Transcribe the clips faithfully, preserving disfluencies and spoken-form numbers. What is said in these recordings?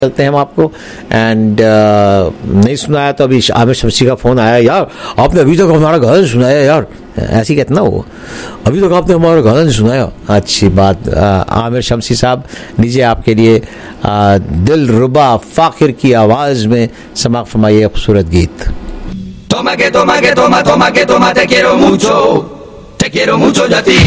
चलते हैं हम आपको एंड uh, नहीं सुनाया तो अभी आमिर शमसी का फ़ोन आया, यार आपने अभी तक हमारा गाना नहीं सुनाया यार, ऐसे ही कहते ना वो, अभी तक आपने हमारा गाना नहीं सुनाया। अच्छी बात, आमिर शमसी साहब लीजिए आपके लिए आ, दिल रुबा फ़ाकिर की आवाज़ में समाअत फरमाइए खूबसूरत गीत। Toma que toma que toma toma que toma te quiero mucho, te quiero mucho yo a ti.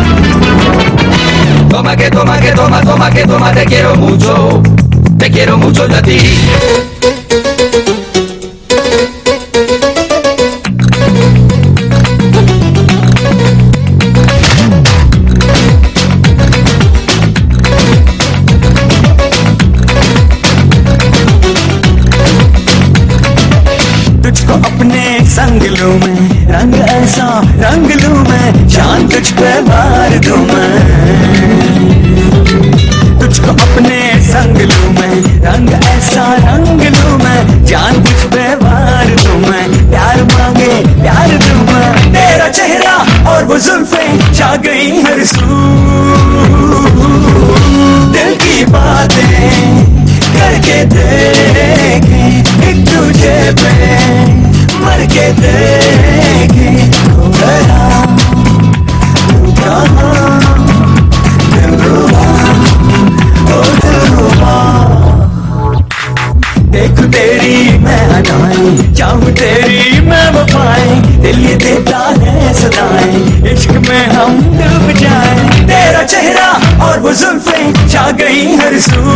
Toma que toma que toma toma que toma te quiero mucho, te quiero mucho yo a ti. तुझको अपने संग लूं मैं, रंग ऐसा रंग लूं मैं, जान तुझ पे मार दूं मैं। तुझको अपने संग लूं मैं, रंग ऐसा रंग लूं मैं, जान तुझ पे मार दूं मैं। प्यार मांगे प्यार दूं मैं, तेरा चेहरा और वो जुल्फें छा गई हर सू। दिल की बातें करके देखे एक तुझे पे, मर के देखे हो गया तू कहाँ, दिल रुबा ओ दिल रुबा। देखूं तेरी मैं अदाएं, चाहूं तेरी मैं वफाएं, दिल ये देता है सदाएं, इश्क में हम डूब जाएं। तेरा चेहरा और वो जुल्फें छा गई हर सू।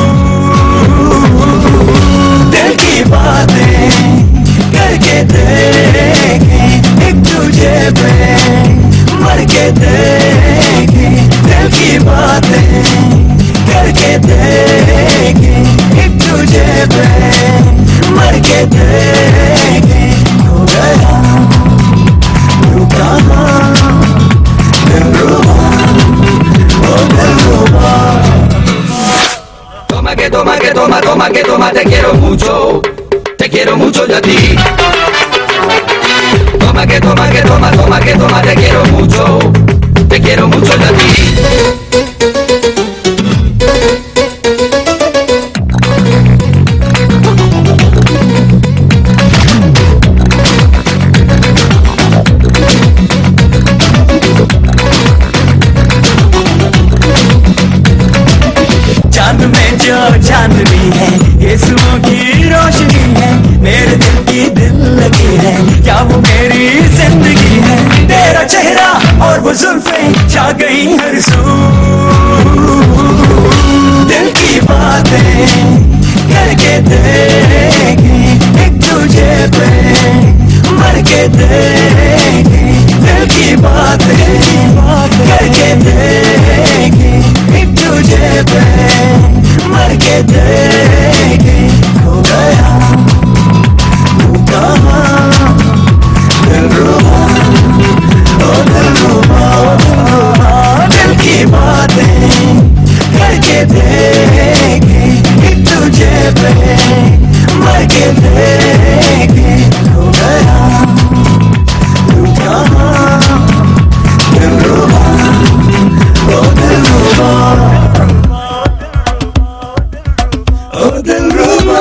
दिल की बातें करके देखे एक तुझे पे, मर के देखे। दिल की बातें करके देखे एक तुझे पे, मर के देखे हो गया तू कहाँ, दिल रुबा ओ दिल रुबा। Toma que toma que toma toma que toma te quiero mucho, te quiero mucho yo a ti. Toma que toma que toma toma que toma te quiero mucho, te quiero mucho yo a ti. चांद में जो चांदनी है, यीशुओं की रोशनी है, मेरे दिल की दिल लगी है, क्या वो मेरी जिंदगी है। तेरा चेहरा और वो जुल्फें छा गई हर सू। दिल की बातें करके देखे एक तुझे पे, मर के देखे। दिल की बातें करके देखे एक तुझे पे, मर के देखे हो गया तू कहाँ, दिल रुबा ओ दिल रुबा ओ दिल रुबा। दिल की बातें करके देखे एक तुझे पे, मर के देखे हो गया तू कहाँ, दिल रुबा ओ दिल रुबा ओ दिल रुबा।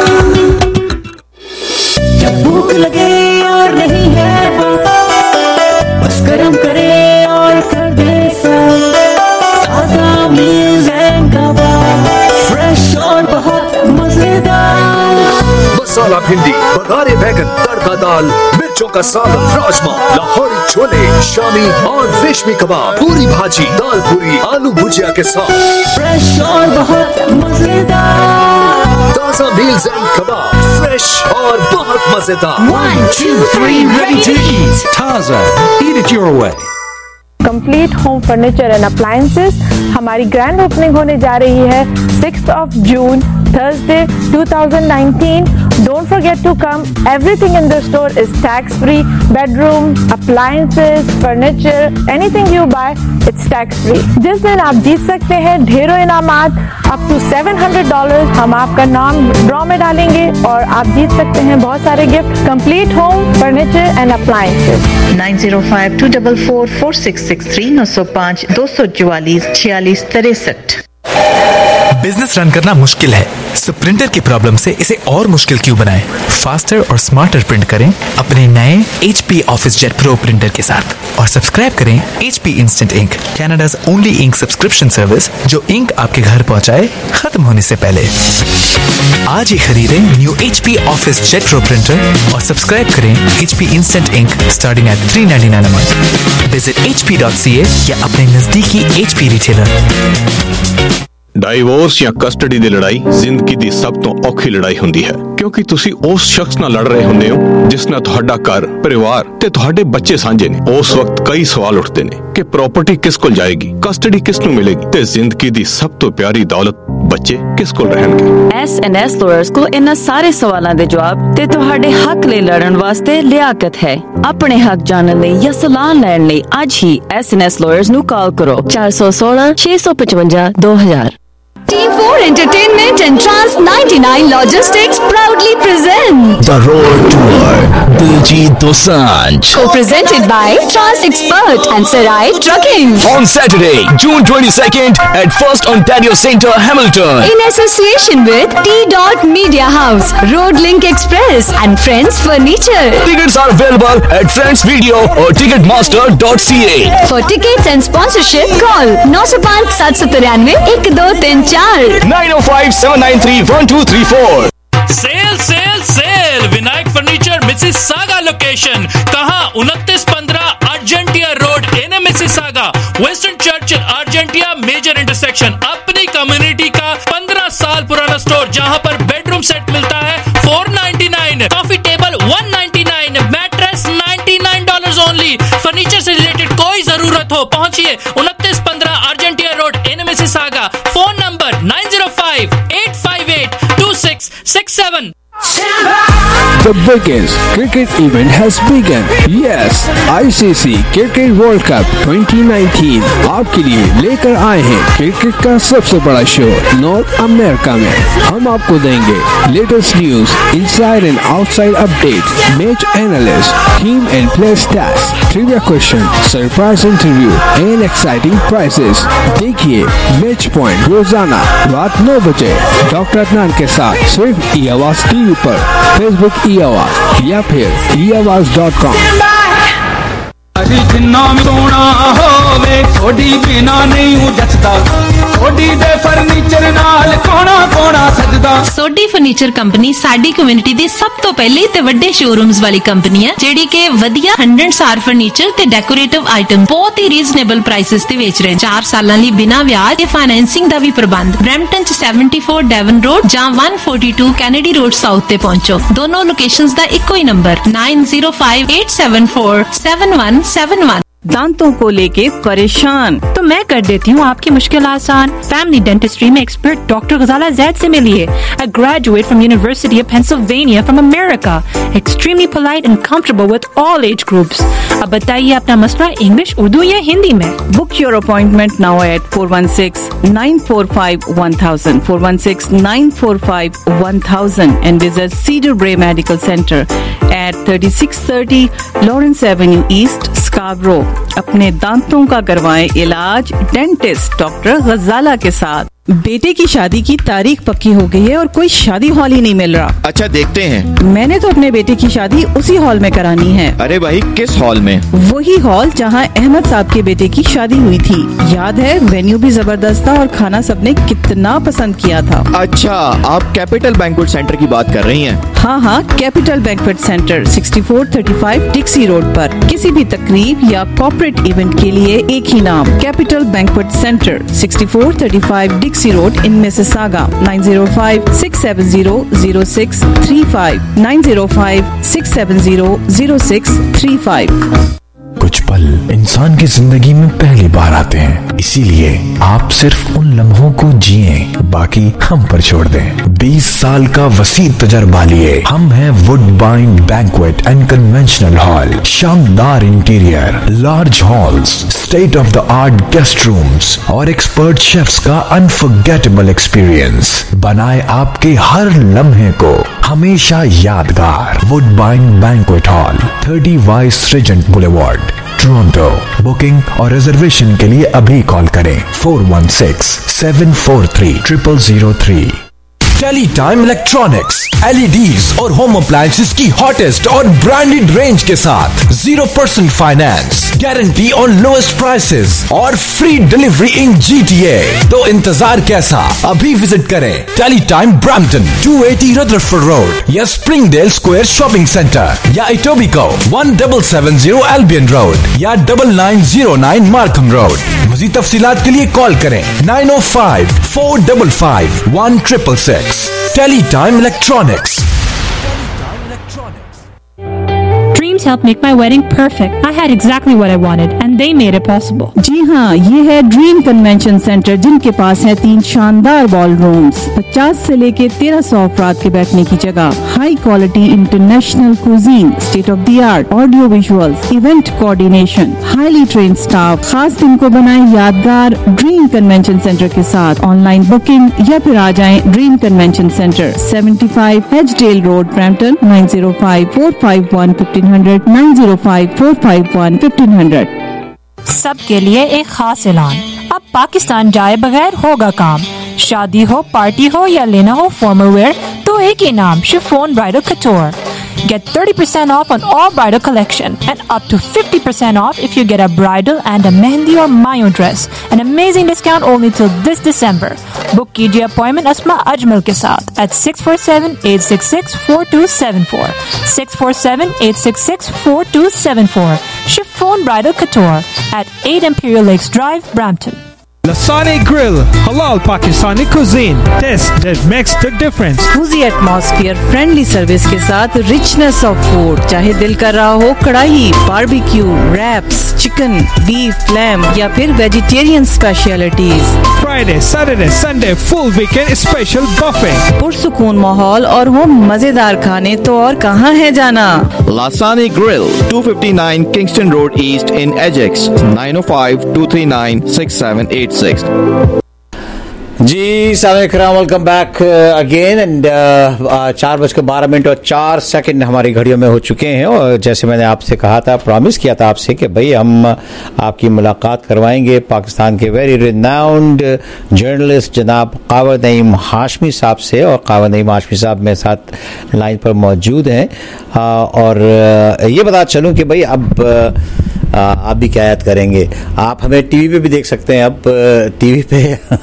जब भूख लगे और नहीं है वो, बस गरम करे और कर दे सब। ताजा मील्स एंड कबाब, फ्रेश और बहुत मजेदार। मसाला भिंडी, बघारे बैगन, तड़का दाल, मिर्चों का सालन, राजमा, लाहौरी छोले, शामी और रेशमी कबाब, पूरी भाजी, दाल पूरी, आलू भुजिया के साथ। फ्रेश और बहुत मजेदार। ताजा मील्स एंड कबाब, फ्रेश और बहुत मजेदार। One, two, three, ready to eat. Taza, eat it your way. Complete home furniture and appliances हमारी ग्रैंड ओपनिंग होने जा रही है sixth of June, Thursday two thousand nineteen. Don't forget to come. Everything in the store is tax free. Bedroom, appliances, furniture, anything you buy, it's tax free. जिस दिन आप जीत सकते हैं ढेरों इनामात, up to seven hundred dollars. हम आपका नाम draw में डालेंगे और आप जीत सकते हैं बहुत सारे gift. Complete home furniture and appliances. Nine zero five two double four four six six three नौ सौ पाँच दो सौ चौवालीस छियालीस तिरसठ. बिजनेस रन करना मुश्किल है, सो प्रिंटर की प्रॉब्लम से इसे और मुश्किल क्यों बनाएं? फास्टर और स्मार्टर प्रिंट करें अपने नए H P OfficeJet Pro printer के साथ और सब्सक्राइब करें H P Instant Ink, Canada's only ink subscription service जो इंक आपके घर पहुंचाए खत्म होने से पहले। आज ही खरीदें new H P OfficeJet Pro printer और सब्सक्राइब करें H P Instant Ink starting at three ninety-nine a month. Visit H P dot C A या अपने नजदीकी H P रिटेलर। ਡਾਈਵੋਰਸ ਜਾਂ ਕਸਟਡੀ ਦੀ ਲੜਾਈ ਜ਼ਿੰਦਗੀ ਦੀ ਸਭ ਤੋਂ ਔਖੀ ਲੜਾਈ ਹੁੰਦੀ ਹੈ, ਕਿਉਂਕਿ ਤੁਸੀਂ ਉਸ ਸ਼ਖਸ ਨਾਲ ਲੜ ਰਹੇ ਹੁੰਦੇ ਹੋ ਜਿਸ ਨਾਲ ਤੁਹਾਡਾ ਘਰ, ਪਰਿਵਾਰ ਤੇ ਤੁਹਾਡੇ ਬੱਚੇ ਸਾਂਝੇ ਨੇ। ਉਸ ਵਕਤ ਕਈ ਸਵਾਲ ਉੱਠਦੇ ਨੇ ਕਿ ਪ੍ਰਾਪਰਟੀ ਕਿਸ ਕੋਲ ਜਾਏਗੀ, ਕਸਟਡੀ ਕਿਸ ਨੂੰ ਮਿਲੇਗੀ ਤੇ ਜ਼ਿੰਦਗੀ ਦੀ ਸਭ ਤੋਂ ਪਿਆਰੀ ਦੌਲਤ ਬੱਚੇ ਕਿਸ ਕੋਲ ਰਹਿਣਗੇ। ਐਸ ਐਂਡ ਐਸ ਲਾਇਰਸ ਕੋਲ ਇਹਨਾਂ ਸਾਰੇ ਸਵਾਲਾਂ ਦੇ ਜਵਾਬ ਤੇ ਤੁਹਾਡੇ ਹੱਕ ਲਈ ਲੜਨ ਵਾਸਤੇ ਲਿਆਕਤ ਹੈ। ਆਪਣੇ ਹੱਕ ਜਾਣਨ ਲਈ ਜਾਂ ਸਲਾਹ ਲੈਣ ਲਈ ਅੱਜ ਹੀ ਐਸ ਐਂਡ ਐਸ ਲਾਇਰਸ ਨੂੰ ਕਾਲ ਕਰੋ ਚਾਰ ਸੌ ਸੋਲਾਂ ਛੇ ਸੌ ਪਚਵੰਜਾ ਦੋ ਹਜ਼ਾਰ। T four Entertainment and Trans ninety-nine Logistics proudly present The Road Tour Diljit Dosanjh, co-presented by Trans Expert and Sarai Trucking on Saturday, June twenty-second at First Ontario Centre, Hamilton, in association with T Dot Media House, Road Link Express and Friends Furniture. Tickets are available at Friends Video or Ticketmaster dot C A. For tickets and sponsorship, call nine zero five seven seven three one two three four nine oh five seven nine three one two three four. Sale sale sale Vinayak furniture Mississauga location कहाँ? उनतीस पंद्रह Argentia road in Mississauga, western church Argentia major intersection. अपनी community का पंद्रह साल पुराना store जहाँ पर बेडरूम सेट मिलता है four ninety nine, coffee table one ninety nine, mattress ninety nine dollars only. Furniture से रिलेटेड कोई जरूरत हो पहुंचिए उनतीस पंद्रह Argentia road in Mississauga. Phone number nine zero five eight five eight two six six seven. The biggest cricket event has begun. Yes, I C C Cricket World Cup twenty nineteen आपके लिए लेकर आए हैं cricket का सबसे बड़ा show north America में। हम आपको देंगे latest news, inside and outside updates, match analyst, team and player stats, trivia question, surprise interview and exciting prizes. देखिए मैच पॉइंट रोजाना रात नौ बजे डॉक्टर अदनान के साथ सिर्फ ई आवाज टीवी पर, फेसबुक ई आवाज या फिर ई आवाज डॉट कॉम। जिन्ना सोना होवे थोड़ी बिना नहीं जचदा, थोड़ी दे फर्नीचर नाल कोना कोना सजदा। सोडी फर्नीचर कंपनी साडी कम्युनिटी ਦੀ ਸਭ ਤੋਂ ਪਹਿਲੀ ਤੇ ਵੱਡੇ ਸ਼ੋਰੂਮਸ ਵਾਲੀ ਕੰਪਨੀ ਹੈ ਜਿਹੜੀ ਕਿ ਵਧੀਆ ਹੰਡਰਡ ਸਟਾਰ ਫਰਨੀਚਰ ਤੇ ਡੈਕੋਰੇਟਿਵ ਆਈਟਮ ਬਹੁਤ ਹੀ ਰੀਜ਼ਨੇਬਲ ਪ੍ਰਾਈਸਸ ਤੇ ਵੇਚ ਰਹੇ ਚਾਰ ਸਾਲਾਂ ਲਈ ਬਿਨਾਂ ਵਿਆਜ ਤੇ ਫਾਈਨੈਂਸਿੰਗ ਦਾ ਵੀ ਪ੍ਰਬੰਧ। ਬ੍ਰੈਂਪਟਨ ਚ ਸੈਵਨਟੀ ਫੋਰ ਡੈਵਨ ਰੋਡ ਜਾਂ one forty-two Kennedy road south ਤੇ ਪਹੁੰਚੋ। ਦੋਨੋਂ ਲੋਕੇਸ਼ਨਸ ਦਾ ਇੱਕੋ ਹੀ number nine zero five eight seven four seven one seven one। दांतों को लेके परेशान तो मैं कर देती हूँ आपकी मुश्किल आसान। फैमिली डेंटिस्ट्री में एक्सपर्ट डॉक्टर गजाला जैद से मिलिए। A graduate from University of Pennsylvania from America, extremely polite and comfortable with all age groups। अब बताइए अपना मसला इंग्लिश, उर्दू या हिंदी में। Book your appointment now at four one six nine four five one thousand four one six nine four five one thousand and visit Cedar Brae Medical Center at thirty-six thirty Lawrence Avenue East, Scarborough। अपने दांतों का करवाएं इलाज dentist doctor गजाला के साथ। बेटे की शादी की तारीख पक्की हो गई है और कोई शादी हॉल ही नहीं मिल रहा। अच्छा देखते हैं। मैंने तो अपने बेटे की शादी उसी हॉल में करानी है। अरे भाई किस हॉल में? वही हॉल जहां अहमद साहब के बेटे की शादी हुई थी। याद है वेन्यू भी जबरदस्त था और खाना सबने कितना पसंद किया था। अच्छा आप कैपिटल बैंक्वेट सेंटर की बात कर रही हैं? हाँ हाँ capital banquet centre sixty four thirty five Dixie road पर। किसी भी तकरीब या कॉर्पोरेट इवेंट के लिए एक ही नाम capital banquet centre sixty four thirty five Dixie Road in Mississauga nine zero five six seven zero zero six three five nine zero five six seven zero zero six three five। कुछ पल इंसान की जिंदगी में पहली बार आते हैं, इसीलिए आप सिर्फ उन लम्हों को जिए, बाकी हम पर छोड़ दें। बीस साल का वसी तजर्बा लिए हम हैं Woodbine banquet and conventional hall. शानदार interior, large halls, state of the art guest rooms और एक्सपर्ट शेफ्स का अनफॉरगेटेबल एक्सपीरियंस बनाए आपके हर लम्हे को हमेशा यादगार। Woodbine banquet hall, thirty vice regent boulevard, Toronto. Booking और रिजर्वेशन के लिए अभी कॉल करें four one six seven four three triple zero three. Teletime electronics, LEDs और होम अप्लायंसेस की हॉटेस्ट और ब्रांडेड रेंज के साथ zero percent finance, guarantee on lowest prices और फ्री डिलीवरी इन जीटीए। तो इंतजार कैसा, अभी विजिट करें Teletime Brampton, two eighty Rutherford road या स्प्रिंगडेल स्क्वायर शॉपिंग सेंटर या Etobicoke one double seven zero Albion road या double nine zero nine Markham road. मज़ीद तफसीलात के लिए कॉल करें nine O five four double five one triple six. Teletime Electronics. Dreams helped make my wedding perfect. I had exactly what I wanted and they made it possible. जी हाँ, ये है dream convention centre जिनके पास है तीन शानदार ball rooms, पचास से लेके तेरह सौ अफराद के बैठने की जगह, high quality international cuisine, state of the art audio visuals, event coordination, highly train staff. खास दिन को बनाए यादगार ड्रीम कन्वेंशन सेंटर के साथ। ऑनलाइन बुकिंग या फिर आ जाएं dream convention centre, seventy five Edgedale road, Brampton, nine zero five four five one fifteen hundred, nine zero five four five one fifteen hundred. सबके लिए एक खास ऐलान, अब पाकिस्तान जाए बगैर होगा काम। शादी हो, पार्टी हो या लेना हो फॉर्मल वेयर, तो एक ही नाम, chiffon bridal couture. Get thirty percent off on all bridal collection and up to fifty percent off if you get a bridal and a mehndi or mayo dress. An amazing discount only till this December. Book कीजिए appointment Asma Ajmal के साथ at six four seven eight six six four two seven four, six four seven eight six six four two seven four. Chiffon Bridal Couture at eight Imperial Lakes Drive, Brampton. Lasani Grill, halal Pakistani cuisine. Taste that makes the difference. Cozy atmosphere, friendly service के साथ richness of food. चाहे दिल कर रहा हो कढ़ाई, barbecue, wraps, chicken, beef, lamb या फिर vegetarian specialities. Friday, Saturday, Sunday, full weekend special buffet. पुरसुकून माहौल और हो मजेदार खाने तो और कहाँ है जाना? Lasani Grill, two fifty-nine Kingston Road East in Ajax, nine oh five two three nine six seven eight six. जी सामने वेलकम बैक अगेन एंड चार बजकर बारह मिनट और चार सेकंड हमारी घड़ियों में हो चुके हैं। और जैसे मैंने आपसे कहा था, प्रॉमिस किया था आपसे कि भाई हम आपकी मुलाकात करवाएंगे पाकिस्तान के वेरी रिनाउंड जर्नलिस्ट जनाब कावर नईम हाशमी साहब से। और कावर नईम हाशमी साहब मेरे साथ लाइन पर मौजूद हैं। और ये बता चलूँ कि भाई अब आप भी क्या याद करेंगे, आप हमें टीवी पे भी देख सकते हैं। अब टीवी पे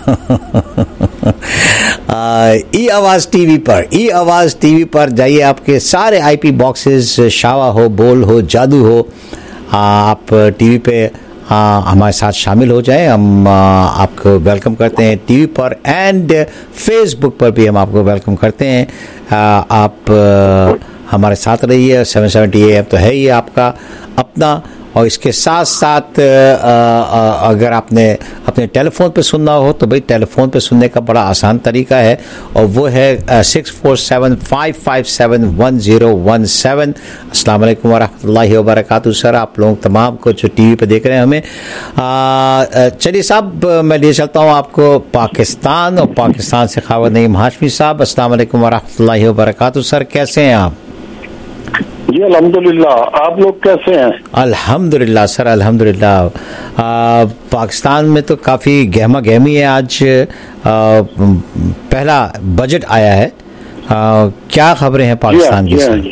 ई आवाज़ टीवी पर ई आवाज़ टीवी पर जाइए, आपके सारे आईपी बॉक्सेस, शावा हो, बोल हो, जादू हो, आप टीवी पे आ, हमारे साथ शामिल हो जाएं। हम आ, आपको वेलकम करते हैं टीवी पर एंड फेसबुक पर भी हम आपको वेलकम करते हैं। आ, आप आ, हमारे साथ रहिए। सेवन सेवेंटी ए एम तो है ही आपका अपना। और इसके साथ साथ अगर आपने अपने टेलीफोन पे सुनना हो तो भाई टेलीफोन पे सुनने का बड़ा आसान तरीका है, और वो है six four seven five five seven one zero one seven. अस्सलाम वालेकुम वरहमतुल्लाहि वबरकातुहू। सर आप लोग तमाम को जो टीवी पे देख रहे हैं हमें, चलिए साहब मैं ले चलता हूँ आपको पाकिस्तान, और पाकिस्तान से कावर नईम हाशमी साहब। अस्सलाम वालेकुम वरहमतुल्लाहि वबरकातुहू। सर कैसे हैं आप? जी अल्हम्दुलिल्लाह, आप लोग कैसे हैं? अल्हम्दुलिल्लाह सर, अल्हम्दुलिल्लाह। पाकिस्तान में तो काफ़ी गहमा गहमी है। आज आ, पहला बजट आया है, आ, क्या खबरें हैं पाकिस्तान की? सर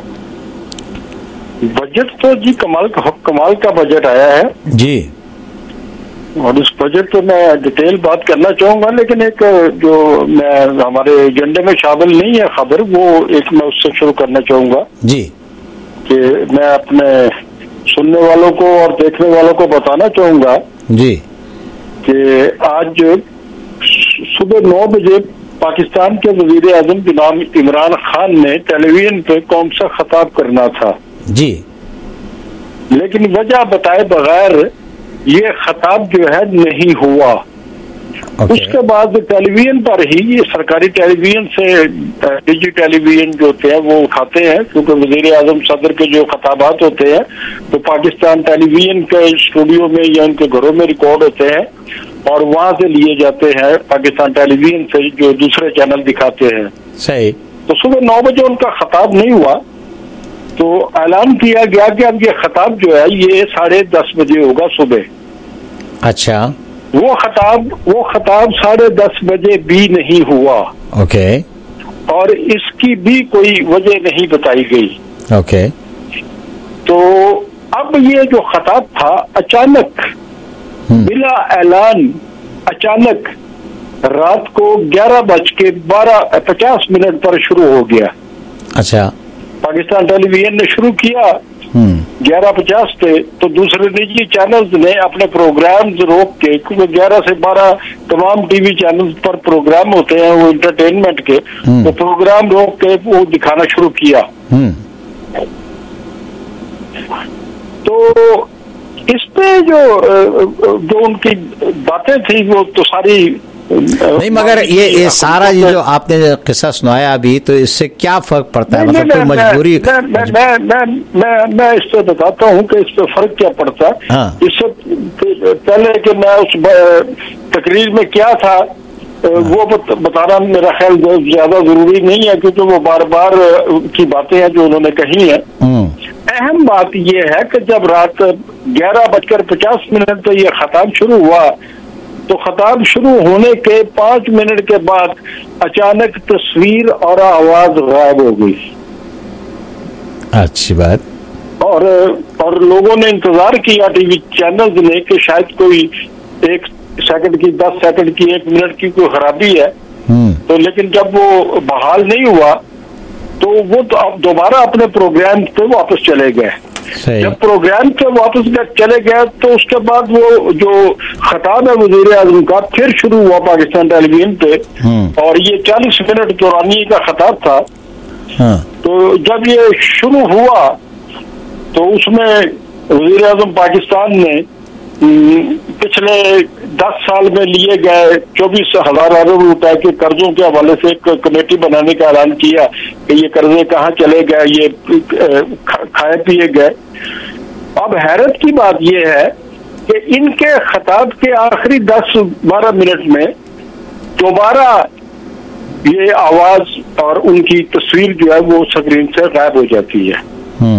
बजट तो जी कमाल का कमाल का बजट आया है जी, और उस बजट पे मैं डिटेल बात करना चाहूंगा, लेकिन एक जो मैं हमारे एजेंडे में शामिल नहीं है खबर, वो एक मैं उससे शुरू करना चाहूंगा जी, कि मैं अपने सुनने वालों को और देखने वालों को बताना चाहूंगा जी कि आज सुबह नौ बजे पाकिस्तान के वजीर आजम जनाब इमरान खान ने टेलीविजन पे कौम सा खिताब करना था जी, लेकिन वजह बताए बगैर ये खिताब जो है नहीं हुआ। Okay. उसके बाद टेलीविजन पर ही, ये सरकारी टेलीविजन से डिजी टेलीविजन जो होते हैं वो उठाते हैं, क्योंकि वजीर आजम सदर के जो खिताबात होते हैं तो पाकिस्तान टेलीविजन के स्टूडियो में या उनके घरों में रिकॉर्ड होते हैं और वहां से लिए जाते हैं पाकिस्तान टेलीविजन से, जो दूसरे चैनल दिखाते हैं। सही। तो सुबह नौ बजे उनका खिताब नहीं हुआ, तो ऐलान किया गया कि अब ये खताब जो है ये साढ़े दस बजे होगा सुबह। अच्छा, वो खताब वो खताब साढ़े दस बजे भी नहीं हुआ। ओके, और इसकी भी कोई वजह नहीं बताई गई। ओके, तो अब ये जो खताब था अचानक बिला ऐलान अचानक रात को ग्यारह बज के बारह पचास मिनट पर शुरू हो गया। अच्छा, पाकिस्तान टेलीविजन ने शुरू किया ग्यारह पचास पे, तो दूसरे निजी चैनल्स ने अपने प्रोग्राम रोक के, क्योंकि ग्यारह से बारह तमाम टीवी चैनल्स पर प्रोग्राम होते हैं वो इंटरटेनमेंट के, तो प्रोग्राम रोक के वो दिखाना शुरू किया। तो इस पे जो जो उनकी बातें थी वो तो सारी नहीं, मगर ये ये सारा ये जो आपने किस्सा सुनाया अभी, तो इससे क्या फर्क पड़ता है? मतलब कोई मजबूरी? मैं मैं मैं मैं मैं मैं इस पे बताता हूँ कि इस पे फर्क क्या पड़ता है। हाँ। इससे पहले कि मैं उस तकरीर में क्या था वो बताना मेरा ख्याल ज्यादा जरूरी नहीं है, क्योंकि वो बार बार की बातें हैं जो उन्होंने कही है। अहम बात यह है कि जब रात ग्यारह बजकर पचास मिनट पर यह खताब शुरू हुआ, तो खताब शुरू होने के पांच मिनट के बाद अचानक तस्वीर और आवाज गायब हो गई। अच्छी बात। और और लोगों ने इंतजार किया टीवी चैनल्स ने कि शायद कोई एक सेकंड की, दस सेकंड की, एक मिनट की कोई खराबी है। तो लेकिन जब वो बहाल नहीं हुआ तो वो तो अब दोबारा अपने प्रोग्राम पे वापस चले गए। जब प्रोग्राम पे वापस चले गए तो उसके बाद वो जो खताब है वजीर आजम का फिर शुरू हुआ पाकिस्तान टेलीविजन पे, और ये चालीस मिनट दौरानिए का खताब था। हाँ। तो जब ये शुरू हुआ तो उसमें वजीर आजम पाकिस्तान ने पिछले दस साल में लिए गए चौबीस हजार अरब रुपए के कर्जों के हवाले से एक कमेटी बनाने का ऐलान किया कि ये कर्जे कहाँ चले गए, ये खाए पिए गए। अब हैरत की बात यह है कि इनके खताब के आखिरी दस बारह मिनट में दोबारा ये आवाज और उनकी तस्वीर जो है वो स्क्रीन से गायब हो जाती है।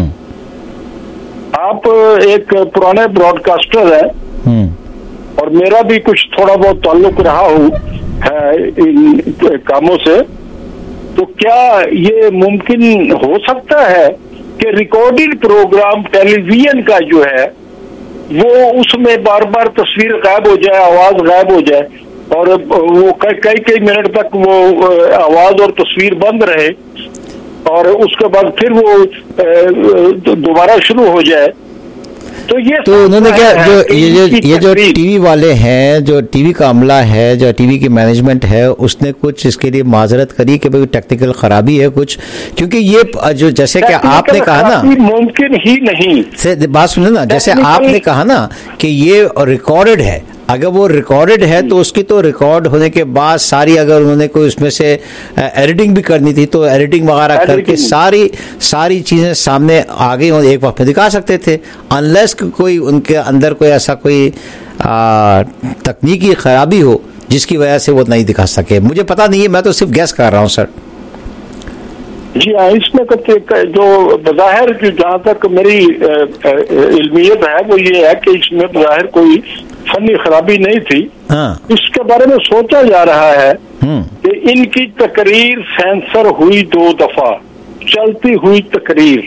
आप एक पुराने ब्रॉडकास्टर है और मेरा भी कुछ थोड़ा बहुत ताल्लुक रहा हूँ है इन कामों से, तो क्या ये मुमकिन हो सकता है कि रिकॉर्डेड प्रोग्राम टेलीविजन का जो है वो उसमें बार बार तस्वीर गायब हो जाए, आवाज गायब हो जाए, और वो कई कई कई मिनट तक वो आवाज और तस्वीर बंद रहे, और उसके बाद फिर वो दोबारा शुरू हो जाए? तो ये तो उन्होंने क्या जो ये जो ये जो टीवी वाले हैं, जो टीवी का अमला है, जो टीवी की मैनेजमेंट है, उसने कुछ इसके लिए माजरत करी कि भाई टेक्निकल खराबी है कुछ? क्योंकि ये जो जैसे कि आपने कहा ना, मुमकिन ही नहीं से बात सुने ना, जैसे आपने कहा ना कि ये रिकॉर्डेड है, अगर वो रिकॉर्डेड है तो उसकी तो रिकॉर्ड होने के बाद सारी, अगर उन्होंने कोई उसमें से एडिटिंग भी करनी थी तो एडिटिंग वगैरह करके सारी सारी चीजें सामने आ गई और एक वक्त में दिखा सकते थे, अनलेस कोई उनके अंदर कोई ऐसा कोई आ, तकनीकी खराबी हो जिसकी वजह से वो नहीं दिखा सके। मुझे पता नहीं है, मैं तो सिर्फ गैस कर रहा हूँ सर। जी हाँ, इसमें जो बज़ाहिर जहाँ तक मेरी इल्मियत है वो ये है कि इसमें बज़ाहिर कोई फनी खराबी नहीं थी। हाँ। इसके बारे में सोचा जा रहा है कि इनकी तकरीर सेंसर हुई दो दफा, चलती हुई तकरीर।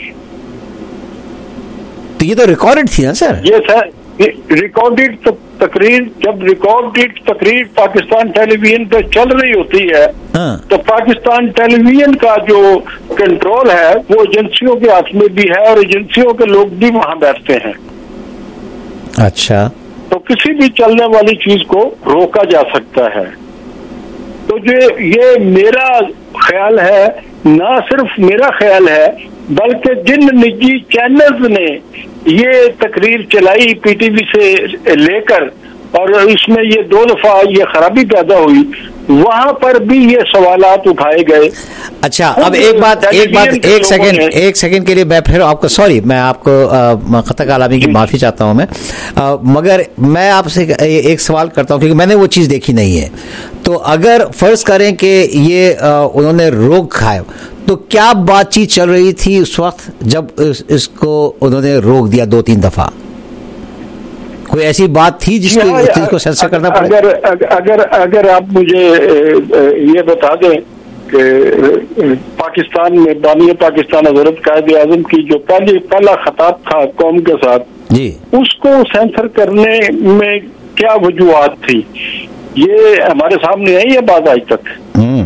तो ये तो रिकॉर्डेड थी ना सर? ये सर रिकॉर्डेड तकरीर, जब रिकॉर्डेड तकरीर पाकिस्तान टेलीविजन पे चल रही होती है हाँ। तो पाकिस्तान टेलीविजन का जो कंट्रोल है वो एजेंसियों के हाथ में भी है, और एजेंसियों के लोग भी वहां बैठते हैं। अच्छा। तो किसी भी चलने वाली चीज को रोका जा सकता है। तो जो ये मेरा ख्याल है, ना सिर्फ मेरा ख्याल है बल्कि जिन निजी चैनल्स ने ये तकरीर चलाई पीटीवी से लेकर, और इसमें ये दो दफा ये खराबी पैदा हुई, वहां पर भी ये सवालात उठाए गए। अच्छा, अब एक बात एक बात एक सेकंड एक सेकंड के लिए मैं फिर आपको सॉरी मैं आपको खता कालामी की माफ़ी चाहता हूं मैं आ, मगर मैं आपसे एक सवाल करता हूं क्योंकि मैंने वो चीज़ देखी नहीं है। तो अगर फर्ज करें कि ये आ, उन्होंने रोक खाया तो क्या बातचीत चल रही थी उस वक्त जब इस, इसको उन्होंने रोक दिया दो तीन दफा? कोई ऐसी बात थी जिसको जिसको सेंसर करना पड़े? अगर अगर अगर आप मुझे ये बता दें कि पाकिस्तान में बानी पाकिस्तान हजरत कायद आजम की जो पहली पहला खिताब था कौम के साथ जी, उसको सेंसर करने में क्या वजूहत थी, ये हमारे सामने आई है बात आज तक? हम्म,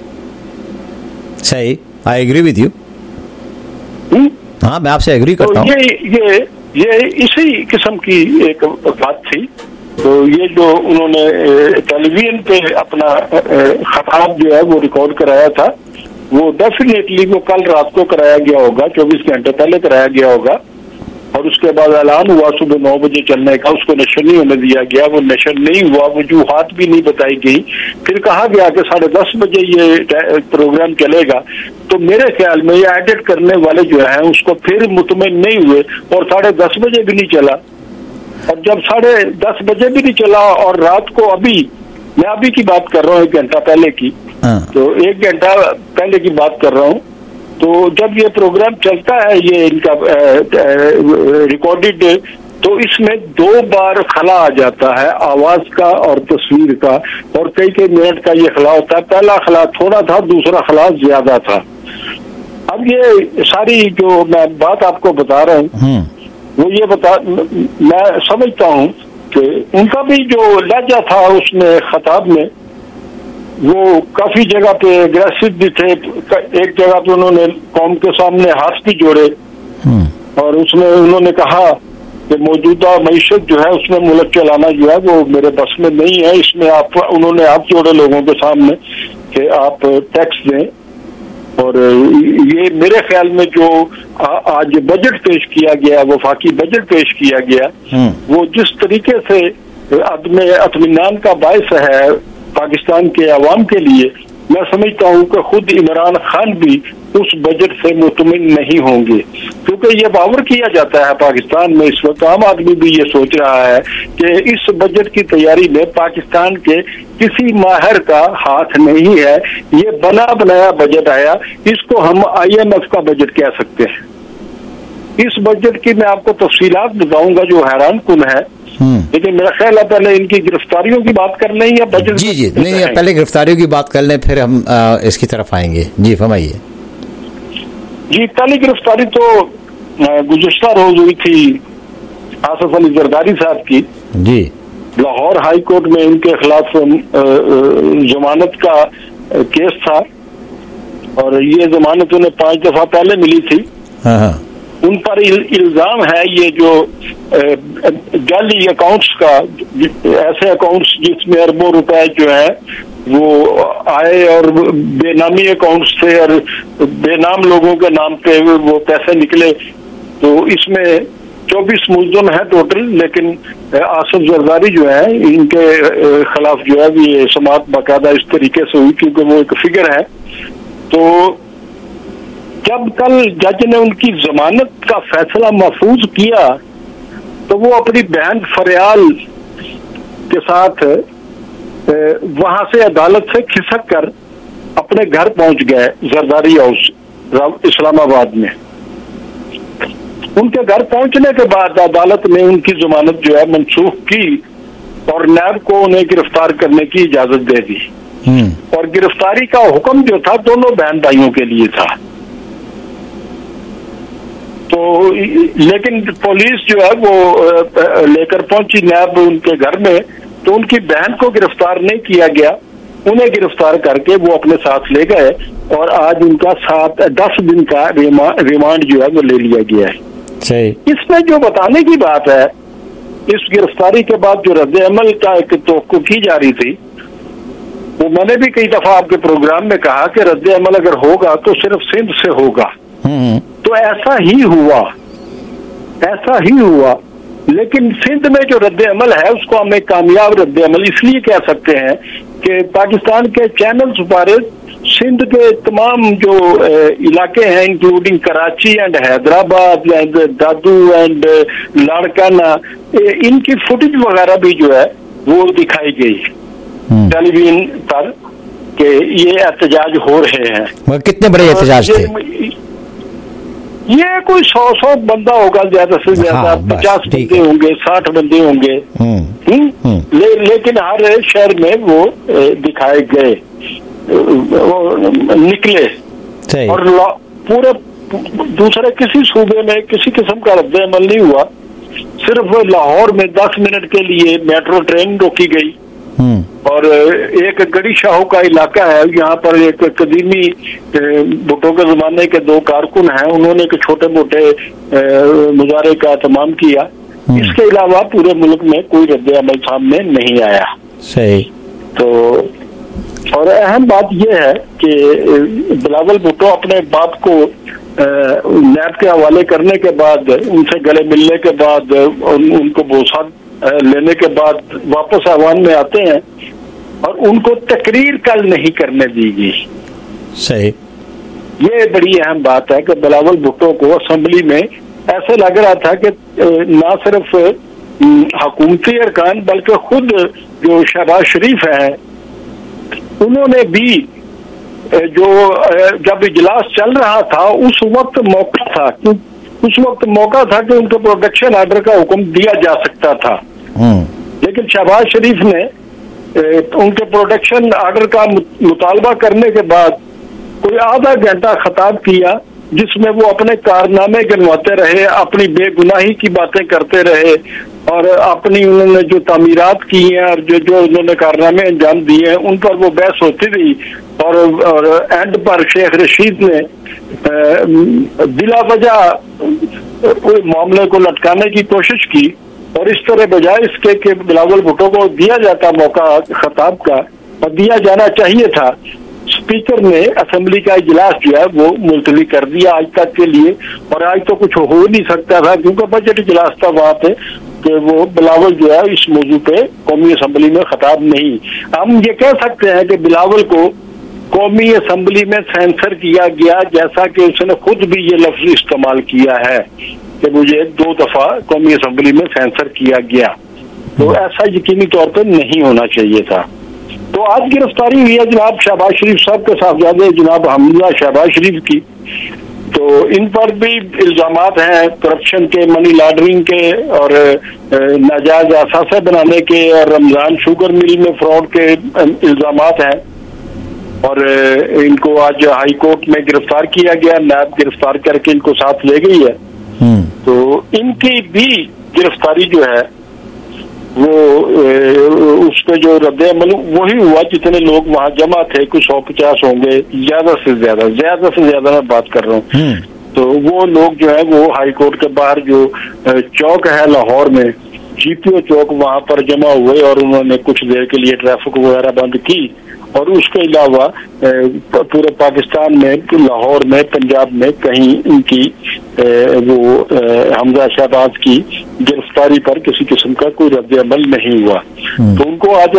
सही, आई एग्री विद यू। हाँ, मैं आपसे एग्री करता हूँ। तो ये ये ये इसी किस्म की एक बात थी। तो ये जो उन्होंने टेलीविजन पे अपना खिताब जो है वो रिकॉर्ड कराया था, वो डेफिनेटली वो कल रात को कराया गया होगा, चौबीस घंटे पहले कराया गया होगा, और उसके बाद ऐलान हुआ सुबह नौ बजे चलने का, उसको नशर नहीं होने दिया गया, वो नशर नहीं हुआ, वजूहात भी नहीं बताई गई। फिर कहा गया कि साढ़े दस बजे ये प्रोग्राम चलेगा। तो मेरे ख्याल में ये एडिट करने वाले जो हैं उसको फिर मुतमिन नहीं हुए और साढ़े दस बजे भी नहीं चला। और जब साढ़े दस बजे भी नहीं चला और रात को, अभी मैं अभी की बात कर रहा हूँ, एक घंटा पहले की, तो एक घंटा पहले की बात कर रहा हूँ, तो जब ये प्रोग्राम चलता है ये इनका रिकॉर्डेड, तो इसमें दो बार खला आ जाता है आवाज का और तस्वीर का, और कई कई मिनट का ये खला होता है। पहला खला थोड़ा था, दूसरा खला ज्यादा था। अब ये सारी जो मैं बात आपको बता रहा हूँ वो ये बता, मैं समझता हूँ कि उनका भी जो लहजा था उसमें खिताब में, वो काफी जगह पे अग्रेसिव भी थे। एक जगह पे उन्होंने कौम के सामने हाथ भी जोड़े और उसमें उन्होंने कहा कि मौजूदा मईशत जो है उसमें मुल्क चलाना जो है वो मेरे बस में नहीं है। इसमें आप, उन्होंने हाथ जोड़े लोगों के सामने कि आप टैक्स दें। और ये मेरे ख्याल में जो आ, आज बजट पेश किया गया, वफाकी बजट पेश किया गया, वो जिस तरीके से अदम अत्मीनान का बायस है पाकिस्तान के अवाम के लिए, मैं समझता हूँ कि खुद इमरान खान भी उस बजट से मुतमिन नहीं होंगे, क्योंकि ये बावर किया जाता है पाकिस्तान में इस वक्त। आम आदमी भी ये सोच रहा है कि इस बजट की तैयारी में पाकिस्तान के किसी माहिर का हाथ नहीं है, ये बना बनाया बजट आया, इसको हम आई एम एफ का बजट कह सकते हैं। इस बजट की मैं आपको तफसीलात बताऊंगा जो हैरान कुन है, लेकिन मेरा ख्याल है पहले इनकी गिरफ्तारियों की बात कर लें या बजट? जी जी नहीं, नहीं पहले गिरफ्तारियों की बात कर लें, फिर हम आ, इसकी तरफ आएंगे। जी फरमाइए। जी, पहली गिरफ्तारी तो गुज़श्ता रोज हुई थी आसफ अली जरदारी साहब की। जी, लाहौर हाई कोर्ट में इनके खिलाफ जमानत का केस था और ये जमानत उन्हें पांच दफा पहले मिली थी। हाँ हाँ। उन पर इल्जाम है ये जो जाली अकाउंट्स का, ऐसे अकाउंट्स जिसमें अरबों रुपए जो है वो आए और बेनामी अकाउंट्स थे और बेनाम लोगों के नाम पे वो पैसे निकले। तो इसमें चौबीस मुलजम है टोटल, लेकिन आसिफ जरदारी जो है इनके खिलाफ जो है ये समाअत बाकायदा इस तरीके से हुई क्योंकि वो एक फिगर है। तो जब कल जज ने उनकी जमानत का फैसला महफूज किया तो वो अपनी बहन फरियाल के साथ वहां से अदालत से खिसक कर अपने घर पहुंच गए जरदारी हाउस इस्लामाबाद में। उनके घर पहुंचने के बाद अदालत ने उनकी जमानत जो है मनसूख की और नैब को उन्हें गिरफ्तार करने की इजाजत दे दी। और गिरफ्तारी का हुक्म जो था दोनों बहन भाइयों के लिए था। तो लेकिन पुलिस जो है वो लेकर पहुंची नैब उनके घर में, तो उनकी बहन को गिरफ्तार नहीं किया गया, उन्हें गिरफ्तार करके वो अपने साथ ले गए और आज उनका सात दस दिन का रिमा, रिमांड जो है वो ले लिया गया है। सही। इसमें जो बताने की बात है, इस गिरफ्तारी के बाद जो रद्द अमल का एक तवक्को की जा रही थी, वो मैंने भी कई दफा आपके प्रोग्राम में कहा कि रद्द अमल अगर होगा तो सिर्फ सिंध से होगा। तो ऐसा ही हुआ, ऐसा ही हुआ लेकिन सिंध में जो रद्द अमल है उसको हम एक कामयाब रद्द अमल इसलिए कह सकते हैं कि पाकिस्तान के चैनल्स पर सिंध के तमाम जो इलाके हैं including Karachi and Hyderabad and Dadu and Larkana, इनकी फुटेज वगैरह भी जो है वो दिखाई गई टेलीविजन पर कि ये एहतजाज हो रहे हैं। मगर कितने बड़े एहतजाज थे? ये कोई सौ सौ बंदा होगा ज्यादा से ज्यादा, पचास बंदे होंगे, साठ बंदे होंगे, ले, लेकिन हर शहर में वो दिखाए गए, वो निकले और पूरे दूसरे किसी सूबे में किसी किस्म का रद्द अमल नहीं हुआ। सिर्फ लाहौर में दस मिनट के लिए मेट्रो ट्रेन रोकी गई और एक गड़ी शाह का इलाका है, यहाँ पर एक कदीमी भुट्टो के जमाने के दो कारकुन हैं, उन्होंने एक छोटे मोटे मुजाहरे का एहतमाम किया। इसके अलावा पूरे मुल्क में कोई रद्द अमल सामने नहीं आया। सही। तो और अहम बात यह है कि बिलावल भुट्टो अपने बाप को नैब के हवाले करने के बाद, उनसे गले मिलने के बाद, उन, उनको बोसा लेने के बाद वापस ऐवान में आते हैं और उनको तकरीर कल नहीं करने दी गई। सही। ये बड़ी अहम बात है कि बिलावल भुट्टो को असेंबली में ऐसे लग रहा था कि ना सिर्फ हुकूमती अरकान बल्कि खुद जो शहबाज शरीफ है उन्होंने भी जो जब इजलास चल रहा था उस वक्त मौका था, उस वक्त मौका था कि उनको प्रोटेक्शन ऑर्डर का हुक्म दिया जा सकता था, लेकिन शहबाज शरीफ ने उनके प्रोटेक्शन ऑर्डर का मुतालबा करने के बाद कोई आधा घंटा खताब किया जिसमें वो अपने कारनामे गिनवाते रहे, अपनी बेगुनाही की बातें करते रहे और अपनी उन्होंने जो तामीरात की हैं और जो जो उन्होंने कारनामे अंजाम दिए हैं उन पर वो बहस होती रही और, और एंड पर शेख रशीद ने बिला वजह मामले को लटकाने की कोशिश की और इस तरह बजाय इसके कि बिलावल भुट्टो को दिया जाता मौका खताब का और दिया जाना चाहिए था, स्पीकर ने असेंबली का इजलास जो है वो मुलतवी कर दिया आज तक के लिए। और आज तो कुछ हो नहीं सकता था क्योंकि बजट इजलास था वहां पे कि वो बिलावल जो है इस मौजू पे कौमी असेंबली में खताब नहीं। हम ये कह सकते हैं कि बिलावल को कौमी असेंबली में सेंसर किया गया, जैसा कि उसने खुद भी ये लफ्ज इस्तेमाल किया है कि मुझे दो दफा कौमी असेंबली में सेंसर किया गया। तो ऐसा यकीनी तौर पर नहीं होना चाहिए था। तो आज गिरफ्तारी हुई है जनाब शहबाज शरीफ साहब के साहबजादे जनाब हमजा शहबाज शरीफ की। तो इन पर भी इल्जामात हैं करप्शन के, मनी लॉन्ड्रिंग के और नाजायज असासे बनाने के और रमजान शुगर मिल में फ्रॉड के इल्जामात हैं और इनको आज हाई कोर्ट में गिरफ्तार किया गया, नैब गिरफ्तार करके इनको साथ ले गई है। तो इनकी भी गिरफ्तारी जो है वो उस पे जो रद्द अमल वही हुआ जितने लोग वहां जमा थे, कुछ सौ पचास होंगे, ज्यादा से ज्यादा ज्यादा से ज्यादा मैं बात कर रहा हूँ। तो वो लोग जो है वो हाई कोर्ट के बाहर जो चौक है लाहौर में, जीपीओ चौक, वहां पर जमा हुए और उन्होंने कुछ देर के लिए ट्रैफिक वगैरह बंद की और उसके अलावा पूरे पाकिस्तान में, लाहौर में, पंजाब में कहीं इनकी वो हमजा शहबाज की गिरफ्तारी पर किसी किस्म का कोई रद्द अमल नहीं हुआ। तो उनको आज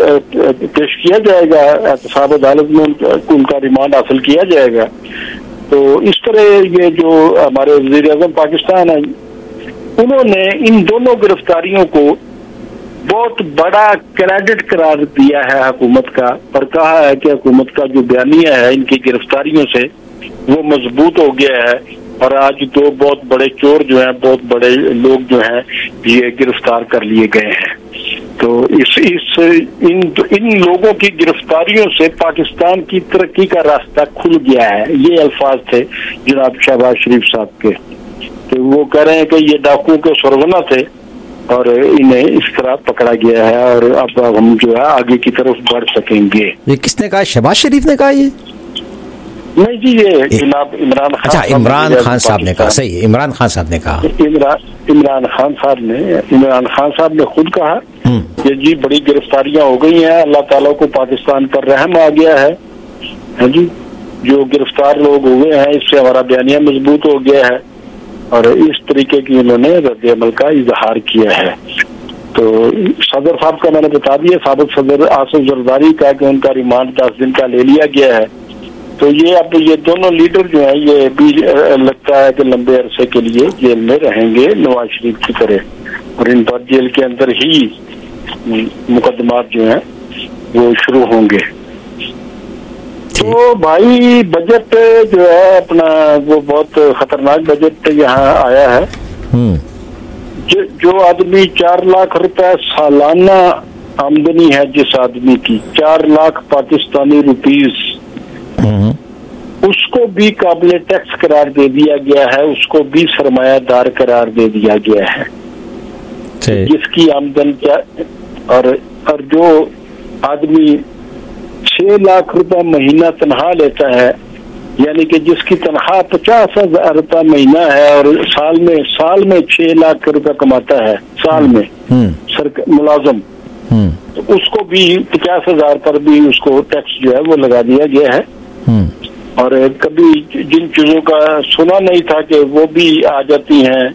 पेश किया जाएगा, एहतसाब अदालत में उनका रिमांड हासिल किया जाएगा। तो इस तरह ये जो हमारे वज़ीर आज़म पाकिस्तान है उन्होंने इन दोनों गिरफ्तारियों को बहुत बड़ा क्रेडिट करार दिया है हुकूमत का और कहा है कि हुकूमत का जो बयानिया है इनकी गिरफ्तारियों से वो मजबूत हो गया है और आज दो बहुत बड़े चोर जो हैं, बहुत बड़े लोग जो हैं ये गिरफ्तार कर लिए गए हैं। तो इस इस इन इन लोगों की गिरफ्तारियों से पाकिस्तान की तरक्की का रास्ता खुल गया है। ये अल्फाज थे जनाब शहबाज शरीफ साहब के। तो वो कह रहे हैं कि ये डाकू के सरगना थे और इन्हें इस तरह पकड़ा गया है और अब हम जो है आगे की तरफ बढ़ सकेंगे। ये किसने कहा? शहबाज शरीफ ने कहा? ये नहीं जी, ये जनाब इमरान खान। अच्छा, इमरान खान साहब ने कहा। सही, इमरान खान साहब ने कहा। इमरान इमरान खान साहब ने इमरान खान साहब ने खुद कहा कि जी बड़ी गिरफ्तारियां हो गई हैं, अल्लाह ताला को पाकिस्तान पर रहम आ गया है, है जी, जो गिरफ्तार लोग हुए हैं इससे हमारा बयानिया मजबूत हो गया है और इस तरीके की उन्होंने रद्द अमल का इजहार किया है। तो सदर साहब का मैंने बता दिया, साबिक सदर आसिफ जरदारी का कि उनका रिमांड दस दिन का ले लिया गया है। तो ये अब ये दोनों लीडर जो है ये भी लगता है कि लंबे अरसे के लिए जेल में रहेंगे नवाज शरीफ की तरह, और इन पर जेल के अंदर ही मुकदमात जो हैं वो शुरू होंगे। तो भाई बजट जो है अपना वो बहुत खतरनाक बजट यहाँ आया है। जो, जो आदमी चार लाख रुपए सालाना आमदनी है, जिस आदमी की चार लाख पाकिस्तानी रुपीस, उसको भी काबिल टैक्स करार दे दिया गया है, उसको भी सरमायादार करार दे दिया गया है। जिसकी आमदन क्या और और जो आदमी छह लाख रुपए महीना तनख्वाह लेता है, यानी कि जिसकी तनख्वाह पचास हजार रुपया महीना है और साल में साल में छह लाख रुपया कमाता है साल में सरकार मुलाजम, तो उसको भी पचास हजार पर भी उसको टैक्स जो है वो लगा दिया गया है। और कभी जिन चीजों का सुना नहीं था कि वो भी आ जाती हैं।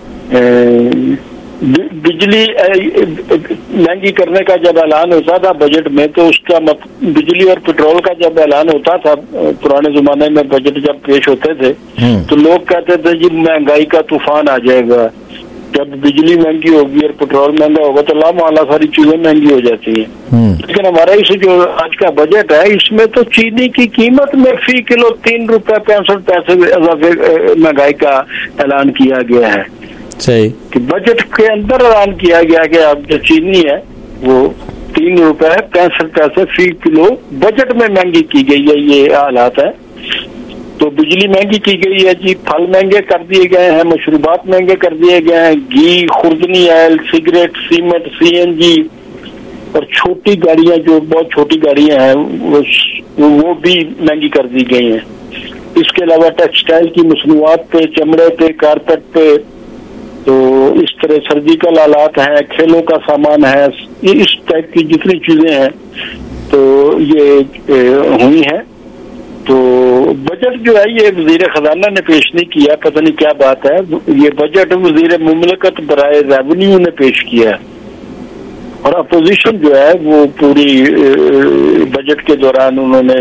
बिजली महंगी करने का जब ऐलान होता था बजट में, तो उसका मत, बिजली और पेट्रोल का जब ऐलान होता था पुराने जमाने में बजट जब पेश होते थे, तो लोग कहते थे जी महंगाई का तूफान आ जाएगा, जब बिजली महंगी होगी और पेट्रोल महंगा होगा तो लामाला सारी चीजें महंगी हो जाती हैं। लेकिन हमारा इस जो आज का बजट है, इसमें तो चीनी की कीमत में फी किलो तीन रुपए पैंसठ पैसे महंगाई का ऐलान किया गया है। सही कि बजट के अंदर ऐलान किया गया कि अब जो चीनी है वो तीन रुपए पैंसठ पैसे फी किलो बजट में महंगी की गई है, ये हालात है। तो बिजली महंगी की गई है जी, फल महंगे कर दिए गए हैं, मशरूबात महंगे कर दिए गए हैं, घी, खुर्दनी ऑयल, सिगरेट, सीमेंट, सीएनजी और छोटी गाड़ियां जो बहुत छोटी गाड़ियां हैं वो, वो भी महंगी कर दी गई हैं। इसके अलावा टेक्सटाइल की मसनूआत पे, चमड़े पे, कारपेट पे, तो इस तरह सर्जिकल आलात हैं, खेलों का सामान है, इस टाइप की जितनी चीजें हैं तो ये हुई हैं। तो बजट जो है ये वजीर खजाना ने पेश नहीं किया, पता नहीं क्या बात है। ये बजट वजीर मुमलकत बराए रेवेन्यू ने पेश किया है, और अपोजिशन जो है वो पूरी बजट के दौरान उन्होंने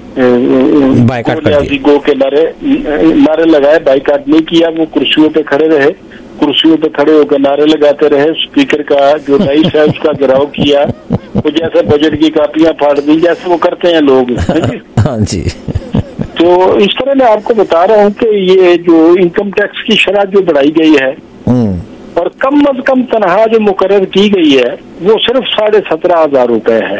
गो के नारे नारे लगाए, बाइकाट नहीं किया। वो कुर्सियों पे खड़े रहे, कुर्सियों पे खड़े होकर नारे लगाते रहे, स्पीकर का जो राइस है उसका घेराव किया, वो जैसे बजट की कापियां फाड़ दी जैसे वो करते हैं लोग। हाँ जी। तो इस तरह मैं आपको बता रहा हूँ कि ये जो इनकम टैक्स की शरह जो बढ़ाई गई है और कम अज कम तनख्वाह जो मुकर्रर की गई है वो सिर्फ साढ़े सत्रह हजार रुपए है।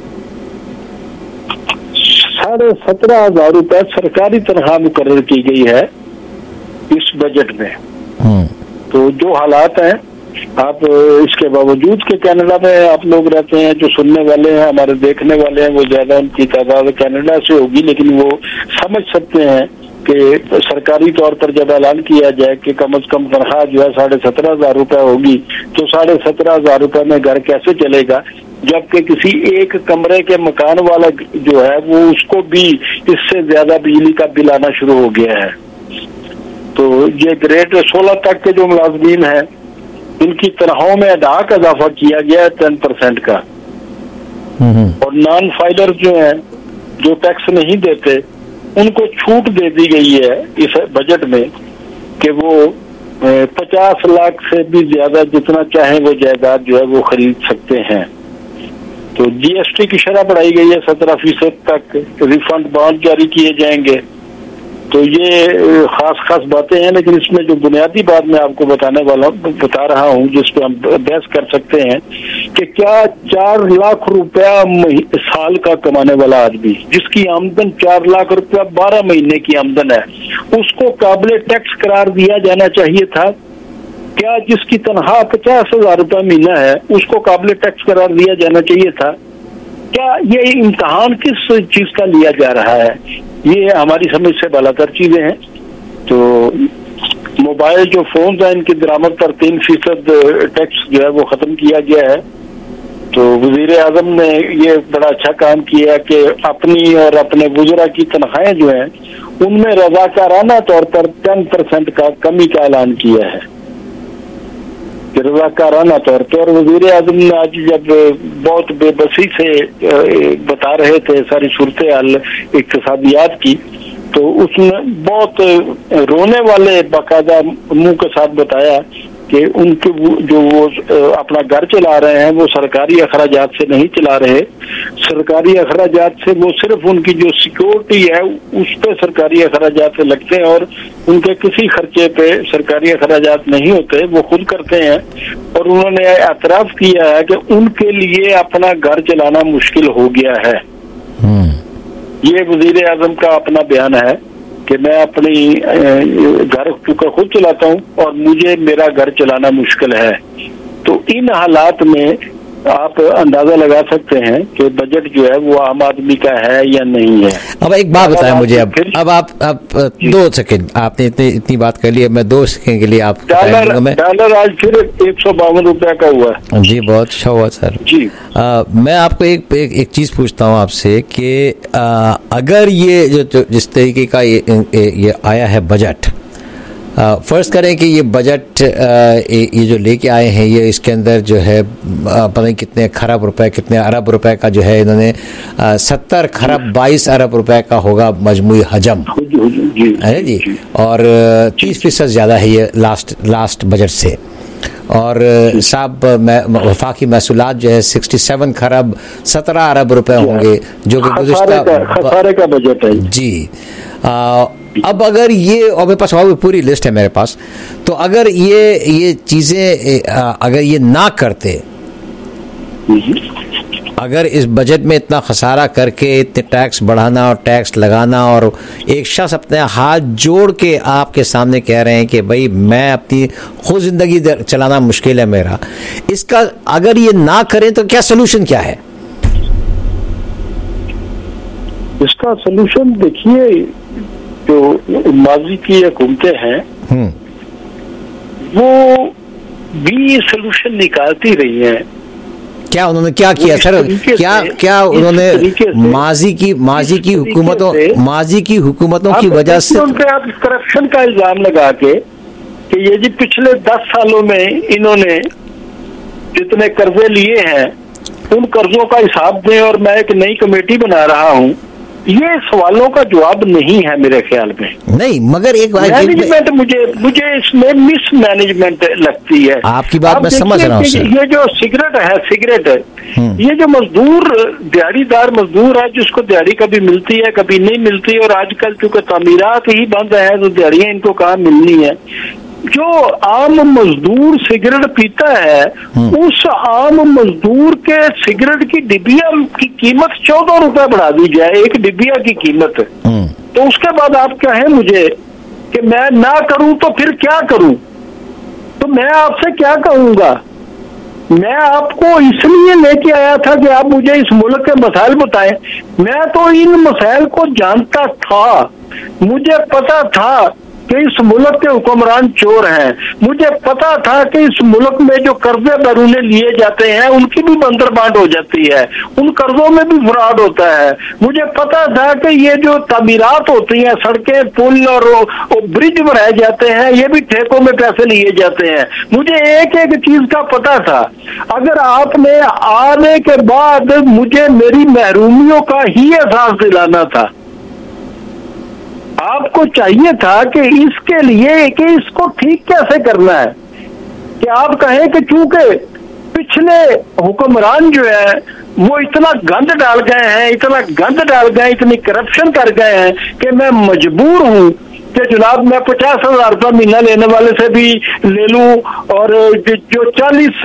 साढ़े सत्रह हजार रुपए सरकारी तनख्वाह मुकर्रर की गई है इस बजट में। तो जो हालात हैं, आप इसके बावजूद के कनाडा में आप लोग रहते हैं, जो सुनने वाले हैं हमारे देखने वाले हैं वो ज्यादा उनकी तादाद कनाडा से होगी, लेकिन वो समझ सकते हैं कि सरकारी तौर पर जब ऐलान किया जाए कि कम अज कम तनख्वाह जो है साढ़े सत्रह हजार रुपए होगी, तो साढ़े सत्रह हजार रुपए में घर कैसे चलेगा, जबकि किसी एक कमरे के मकान वाला जो है वो उसको भी इससे ज्यादा बिजली का बिल आना शुरू हो गया है। तो ये ग्रेड सोलह तक के जो मुलाजमीन हैं इनकी तनख्वाहों में अदाक इजाफा किया गया है टेन परसेंट का, और नॉन फाइलर जो हैं जो टैक्स नहीं देते उनको छूट दे दी गई है इस बजट में कि वो पचास लाख से भी ज्यादा जितना चाहे वो जायदाद जो है वो खरीद सकते हैं। तो जीएसटी की शरह बढ़ाई गई है सत्रह फीसद तक, रिफंड बॉन्ड जारी किए जाएंगे। तो ये खास खास बातें हैं, लेकिन इसमें जो बुनियादी बात मैं आपको बताने वाला बता रहा हूँ जिस पे हम बहस कर सकते हैं कि क्या चार लाख रुपया साल का कमाने वाला आदमी जिसकी आमदन चार लाख रुपया बारह महीने की आमदन है उसको काबिल टैक्स करार दिया जाना चाहिए था? क्या जिसकी तनख्वाह पचास हजार रुपया महीना है उसको काबिल टैक्स करार दिया जाना चाहिए था? क्या ये इम्तहान किस चीज का लिया जा रहा है? ये हमारी समझ से बालातर चीजें हैं। तो मोबाइल जो फोन है इनकी दरामद पर तीन फीसद टैक्स जो है वो खत्म किया गया है। तो वजीर आजम ने ये बड़ा अच्छा काम किया कि अपनी और अपने गुजरा की तनख्वाहें जो हैं उनमें रजाकाराना तौर पर टेन परसेंट का कमी का ऐलान किया है, रजाकाराना तौर पर। और वजीर आजम ने आज जब बहुत बेबसी से बता रहे थे सारी सूरत हाल इक्तिसादियात की, तो उसने बहुत रोने वाले बाकायदा मुंह के साथ बताया कि उनके जो वो अपना घर चला रहे हैं वो सरकारी अखराजात से नहीं चला रहे, सरकारी अखराजात से वो सिर्फ उनकी जो सिक्योरिटी है उस पे सरकारी अखराजात से लगते हैं और उनके किसी खर्चे पे सरकारी अखराजात नहीं होते, वो खुद करते हैं। और उन्होंने एतराफ किया है कि उनके लिए अपना घर चलाना मुश्किल हो गया है। ये वजीर आजम का अपना बयान है कि मैं अपनी घर चूंकि खुद चलाता हूँ और मुझे मेरा घर चलाना मुश्किल है। तो इन हालात में आप अंदाजा लगा सकते हैं कि बजट जो है वो आम आदमी का है या नहीं है। अब एक बात बताएं मुझे, अब अब आप अब दो सेकंड आपने इतनी इतनी बात कर ली है, मैं दो सेकंड के लिए आप डॉलर डॉलर आज फिर एक सौ बावन रुपया का हुआ है जी, बहुत अच्छा हुआ सर जी। आ, मैं आपको एक एक, एक चीज पूछता हूँ आपसे कि आ, अगर ये जो, जो जिस तरीके का ये, ये आया है बजट, फर्ज करें कि ये बजट ये जो लेके आए हैं ये इसके अंदर जो है पता नहीं कितने खरब रुपए कितने अरब रुपए का जो है इन्होंने सत्तर खरब बाईस अरब रुपए का होगा मजमूई हजम है जी, और तीस फीसद ज़्यादा है ये लास्ट लास्ट बजट से। और साहब वफाकी महसूलात जो है सिक्सटी सेवन खरब सत्रह अरब रुपए होंगे जो कि गुज़िश्ता खसारे का बजट है जी। आ, अब अगर ये, और मेरे पास और पूरी लिस्ट है मेरे पास, तो अगर ये ये चीज़ें अगर ये ना करते, अगर इस बजट में इतना खसारा करके इतने टैक्स बढ़ाना और टैक्स लगाना और एक शख्स अपने हाथ जोड़ के आपके सामने कह रहे हैं कि भाई मैं अपनी खुद ज़िंदगी चलाना मुश्किल है मेरा, इसका अगर ये ना करें तो क्या सलूशन क्या है? इसका सलूशन देखिए, जो माजी की हुकूमतें हैं वो भी सलूशन निकालती रही हैं। क्या उन्होंने क्या किया सर? क्या क्या उन्होंने माजी की माजी की हुकूमतों माजी की हुकूमतों की वजह से उनके आप करप्शन का इल्जाम लगा के कि ये जी पिछले दस सालों में इन्होंने जितने कर्जे लिए हैं उन कर्जों का हिसाब दें और मैं एक नई कमेटी बना रहा हूँ, ये सवालों का जवाब नहीं है मेरे ख्याल में। नहीं, मगर एक मैनेजमेंट मुझे मुझे इसमें मिस मैनेजमेंट लगती है। आपकी बात मैं समझ रहा हूँ। ये जो सिगरेट है सिगरेट ये जो मजदूर दिहाड़ीदार मजदूर है जिसको दिहाड़ी कभी मिलती है कभी नहीं मिलती, और आजकल चूंकि तामीरात ही बंद है तो दिहाड़ियाँ इनको कहाँ मिलनी है। जो आम मजदूर सिगरेट पीता है उस आम मजदूर के सिगरेट की डिबिया की कीमत चौदह रुपए बढ़ा दी जाए, एक डिबिया की कीमत, तो उसके बाद आप कहें मुझे कि मैं ना करूं तो फिर क्या करूं? तो मैं आपसे क्या कहूंगा? मैं आपको इसलिए लेके आया था कि आप मुझे इस मुल्क के मसाइल बताएं। मैं तो इन मसाइल को जानता था, मुझे पता था कि इस मुल्क के हुक्मरान चोर हैं, मुझे पता था कि इस मुल्क में जो कर्जे बैरूने लिए जाते हैं उनकी भी बंदरबांट हो जाती है, उन कर्जों में भी फ्रॉड होता है। मुझे पता था कि ये जो तामीरात होती हैं, सड़कें पुल और, और ब्रिज बनाए जाते हैं, ये भी ठेकों में पैसे लिए जाते हैं। मुझे एक एक चीज का पता था। अगर आपने आने के बाद मुझे मेरी महरूमियों का ही एहसास दिलाना था, आपको चाहिए था कि इसके लिए कि इसको ठीक कैसे करना है, कि आप कहें कि चूंकि पिछले हुक्मरान जो है वो इतना गंद डाल गए हैं इतना गंद डाल गए इतनी करप्शन कर गए हैं कि मैं मजबूर हूं कि जनाब मैं पचास हजार रुपया महीना लेने वाले से भी ले लूं और जो चालीस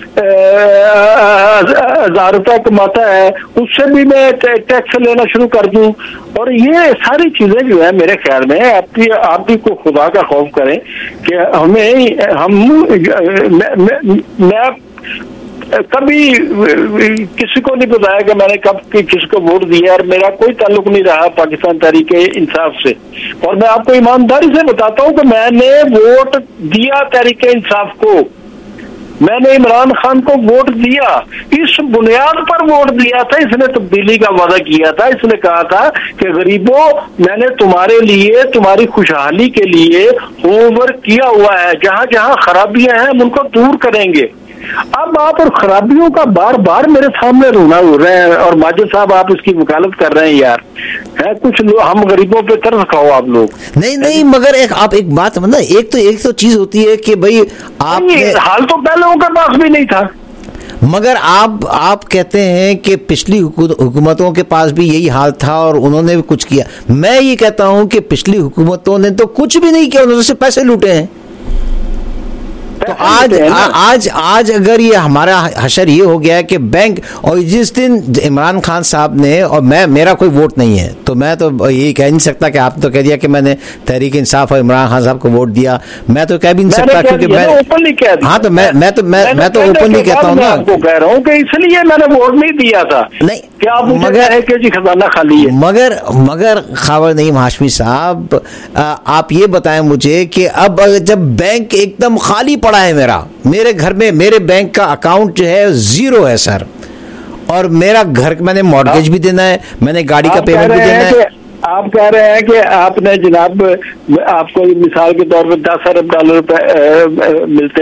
हजार रुपया कमाता है उससे भी मैं टैक्स लेना शुरू कर दूं। और ये सारी चीजें जो है मेरे ख्याल में आपकी आप भी को खुदा का खौफ करें कि हमें हम मैं, मैं, मैं कभी किसी को नहीं बताया कि मैंने कब किसको वोट दिया, और मेरा कोई ताल्लुक नहीं रहा पाकिस्तान तहरीक इंसाफ से। और मैं आपको ईमानदारी से बताता हूं कि मैंने वोट दिया तहरीक इंसाफ को, मैंने इमरान खान को वोट दिया, इस बुनियाद पर वोट दिया था। इसने तब्दीली का वादा किया था, इसने कहा था कि गरीबों मैंने तुम्हारे लिए, तुम्हारी खुशहाली के लिए होमवर्क किया हुआ है, जहां जहां खराबियां हैं हम उनको दूर करेंगे। अब आप और खराबियों का बार बार मेरे सामने रोना हो रहे हैं, और माजिद साहब आप इसकी वकालत कर रहे हैं यार, है कुछ लोग हम गरीबों पे तरस खाओ आप लोग। नहीं नहीं, मगर एक आप एक बात मतलब एक तो एक तो चीज होती है कि भाई आप हाल तो पहले उनके पास भी नहीं था, मगर आप आप कहते हैं कि पिछली हुकूमतों के पास भी यही हाल था और उन्होंने भी कुछ किया। मैं ये कहता हूं कि पिछली हुकूमतों ने तो कुछ भी नहीं किया, उन्होंने सिर्फ पैसे लूटे हैं। तो आज आ, आज आज अगर ये हमारा हशर ये हो गया है कि बैंक, और जिस दिन इमरान खान साहब ने, और मैं मेरा कोई वोट नहीं है तो मैं तो यही कह नहीं सकता कि आपने तो कह दिया कि मैंने तहरीक इंसाफ और इमरान खान साहब को वोट दिया, मैं तो कह भी नहीं सकता क्योंकि मैं ओपनली कह दिया। हाँ तो मैं मैं तो मैं मैं तो ओपनली कहता हूँ ना, आपको कह रहा हूँ कि इसलिए मैंने वोट नहीं दिया था। नहीं क्या आप मगर है कि जी खजाना खाली है। मगर मगर खबर नहीं हाशमी साहब, आप ये बताएं मुझे कि अब जब बैंक एकदम खाली पड़ा है, मेरा मेरे घर में मेरे बैंक का अकाउंट जो है जीरो है सर, और मेरा घर मैंने मॉर्गेज भी देना है, मैंने गाड़ी का पेमेंट भी देना है। आप कह रहे हैं कि आपने जनाब आपको मिसाल के तौर पे दस अरब डॉलर पे मिलते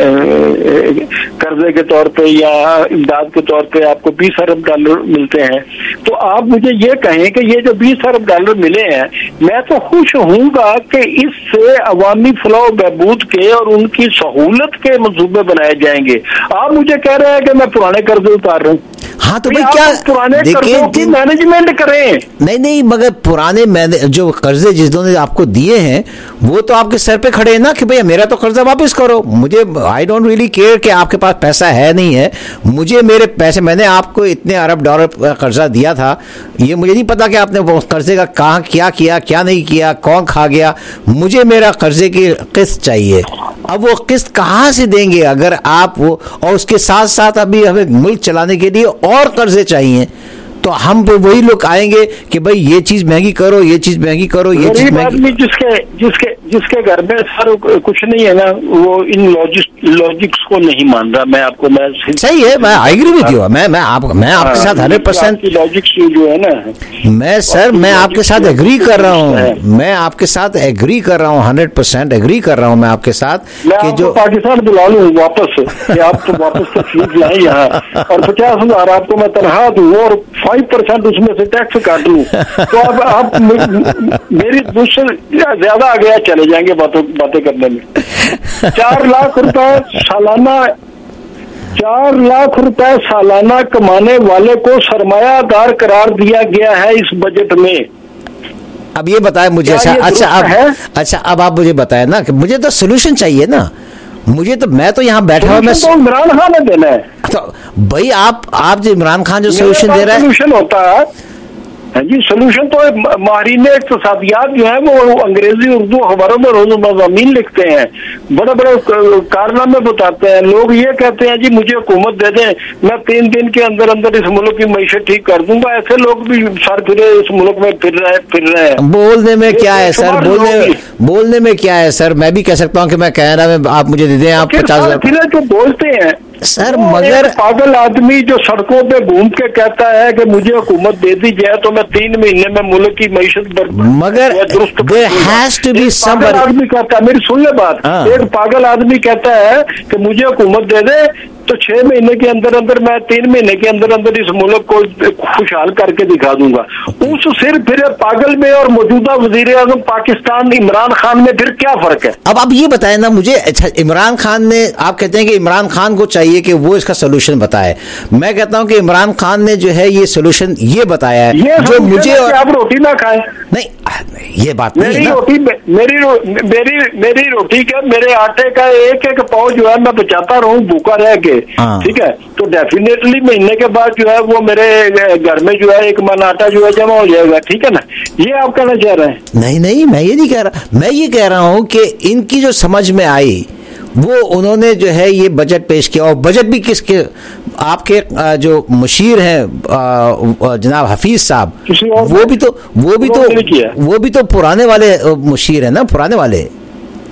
हैं कर्जे के तौर पे या इमदाद के तौर पे, आपको बीस अरब डॉलर मिलते हैं, तो आप मुझे ये कहें कि ये जो बीस अरब डॉलर मिले हैं, मैं तो खुश हूँगा कि इससे अवामी फलाह बहबूद के और उनकी सहूलत के मंसूबे बनाए जाएंगे। आप मुझे कह रहे हैं कि मैं पुराने कर्जे उतार रहा हूँ। हाँ तो भाई क्या पुराने कर्जों की मैनेजमेंट करें। नहीं नहीं, मगर पुराने जो कर्जे जिन्होंने आपको दिए हैं वो तो आपके सर पे खड़े हैं ना कि भैया मेरा तो कर्जा वापस करो। मुझे आई डोंट रियली केयर कि आपके पास पैसा है नहीं है, मुझे मेरे पैसे, मैंने आपको इतने अरब डॉलर कर्जा दिया था, ये मुझे नहीं पता कि आपने वो कर्जे का कहाँ क्या किया क्या नहीं किया, कौन खा गया। मुझे मेरा कर्जे की किस्त चाहिए। अब वो किस्त कहाँ से देंगे अगर आप वो, और उसके साथ साथ अभी हमें मुल्क चलाने के लिए और कर्जे चाहिए, तो हम पे वही लोग आएंगे कि भाई ये चीज महंगी करो, ये चीज महंगी करो, ये चीज महंगी। जिसके जिसके जिसके घर में सर कुछ नहीं है ना, वो इन लॉजिक लॉजिक्स को नहीं मान रहा। मैं आपको मैं सही है, मैं आई एग्री विद यू, मैं मैं आप मैं आपके साथ हंड्रेड परसेंट लॉजिक्स जो है ना, मैं सर मैं आपके साथ एग्री कर रहा हूँ, मैं आपके साथ एग्री कर रहा हूँ, हंड्रेड परसेंट एग्री कर रहा हूँ मैं आपके साथ कि जो पाकिस्तान बुला लूँ वापस कि आप तो वापस तशरीफ लाए यहाँ, और पचास हजार आपको मैं तनख्वाह दूँ और फाइव परसेंट उसमें से टैक्स काट लूँ, तो अब आप मेरी मुझसे ज्यादा आ गया चले जाएंगे बातों बातें करने में। चार लाख रुपए सालाना चार लाख रुपए सालाना कमाने वाले को सरमायादार करार दिया गया है इस बजट में। अब ये बताएं मुझे, अच्छा अच्छा अब अच्छा अब आप मुझे बताएं ना कि मुझे तो सोल्यूशन चाहिए ना, मुझे तो मैं तो यहाँ बैठा हुआ, मैं तो इमरान खान ने देना है। तो भाई आप आप जो इमरान खान जो सोल्यूशन दे रहा है, सोल्यूशन होता है जी, सोल्यूशन तो माहिरीन इक़्तिसादियात जो है वो अंग्रेजी उर्दू अखबारों में रोज मज़ामीन लिखते हैं, बड़े बड़े कारनामे बताते हैं। लोग ये कहते हैं जी मुझे हुकूमत दे दें, मैं तीन दिन के अंदर अंदर इस मुल्क की मईशत ठीक कर दूंगा। ऐसे लोग भी सर फिरे इस मुल्क में फिर रहे फिर रहे हैं। बोलने में क्या है सर, बोलने बोलने में क्या है सर, मैं भी कह सकता हूँ कि मैं कनाडा में आप मुझे दे दें, आप पचास हजार जो बोलते हैं सर। मगर पागल आदमी जो सड़कों पे घूम के कहता है कि मुझे हुकूमत दे दी जाए तो मैं तीन महीने में मुल्क की मईशत मगर there has to be somebody, आदमी कहता है, मेरी सुन ले बात, एक पागल आदमी कहता है कि मुझे हुकूमत दे दे तो छह महीने के अंदर अंदर मैं तीन महीने के अंदर अंदर इस मुल्क को खुशहाल करके दिखा दूंगा। उस सिर फिर पागल में और मौजूदा वजीर आज़म पाकिस्तान इमरान खान में फिर क्या फर्क है? अब आप ये बताएं ना मुझे। अच्छा इमरान खान ने, आप कहते हैं कि इमरान खान को चाहिए कि वो इसका सोल्यूशन बताए, मैं कहता हूं कि इमरान खान ने जो है ये सोल्यूशन ये बताया है ये जो मुझे, और आप रोटी ना खाएं। नहीं ये बात मेरी नहीं रोटी मेरी रो, मेरी मेरी रोटी का मेरे आटे का एक एक पाव जो है मैं बचाता रहूं भूखा रह के, ठीक है, तो डेफिनेटली महीने के बाद जो है वो मेरे घर में जो है एक मन आटा जो है जमा हो जाएगा, ठीक है ना। ये आप कहना चाह रहे हैं? नहीं नहीं मैं ये नहीं कह रहा, मैं ये कह रहा हूं कि इनकी जो समझ में आई वो उन्होंने जो है ये बजट पेश किया, और बजट भी किसके, आपके जो मुशीर हैं जनाब हफीज साहब, वो भी तो वो भी तो वो भी तो पुराने वाले मुशीर है ना, पुराने वाले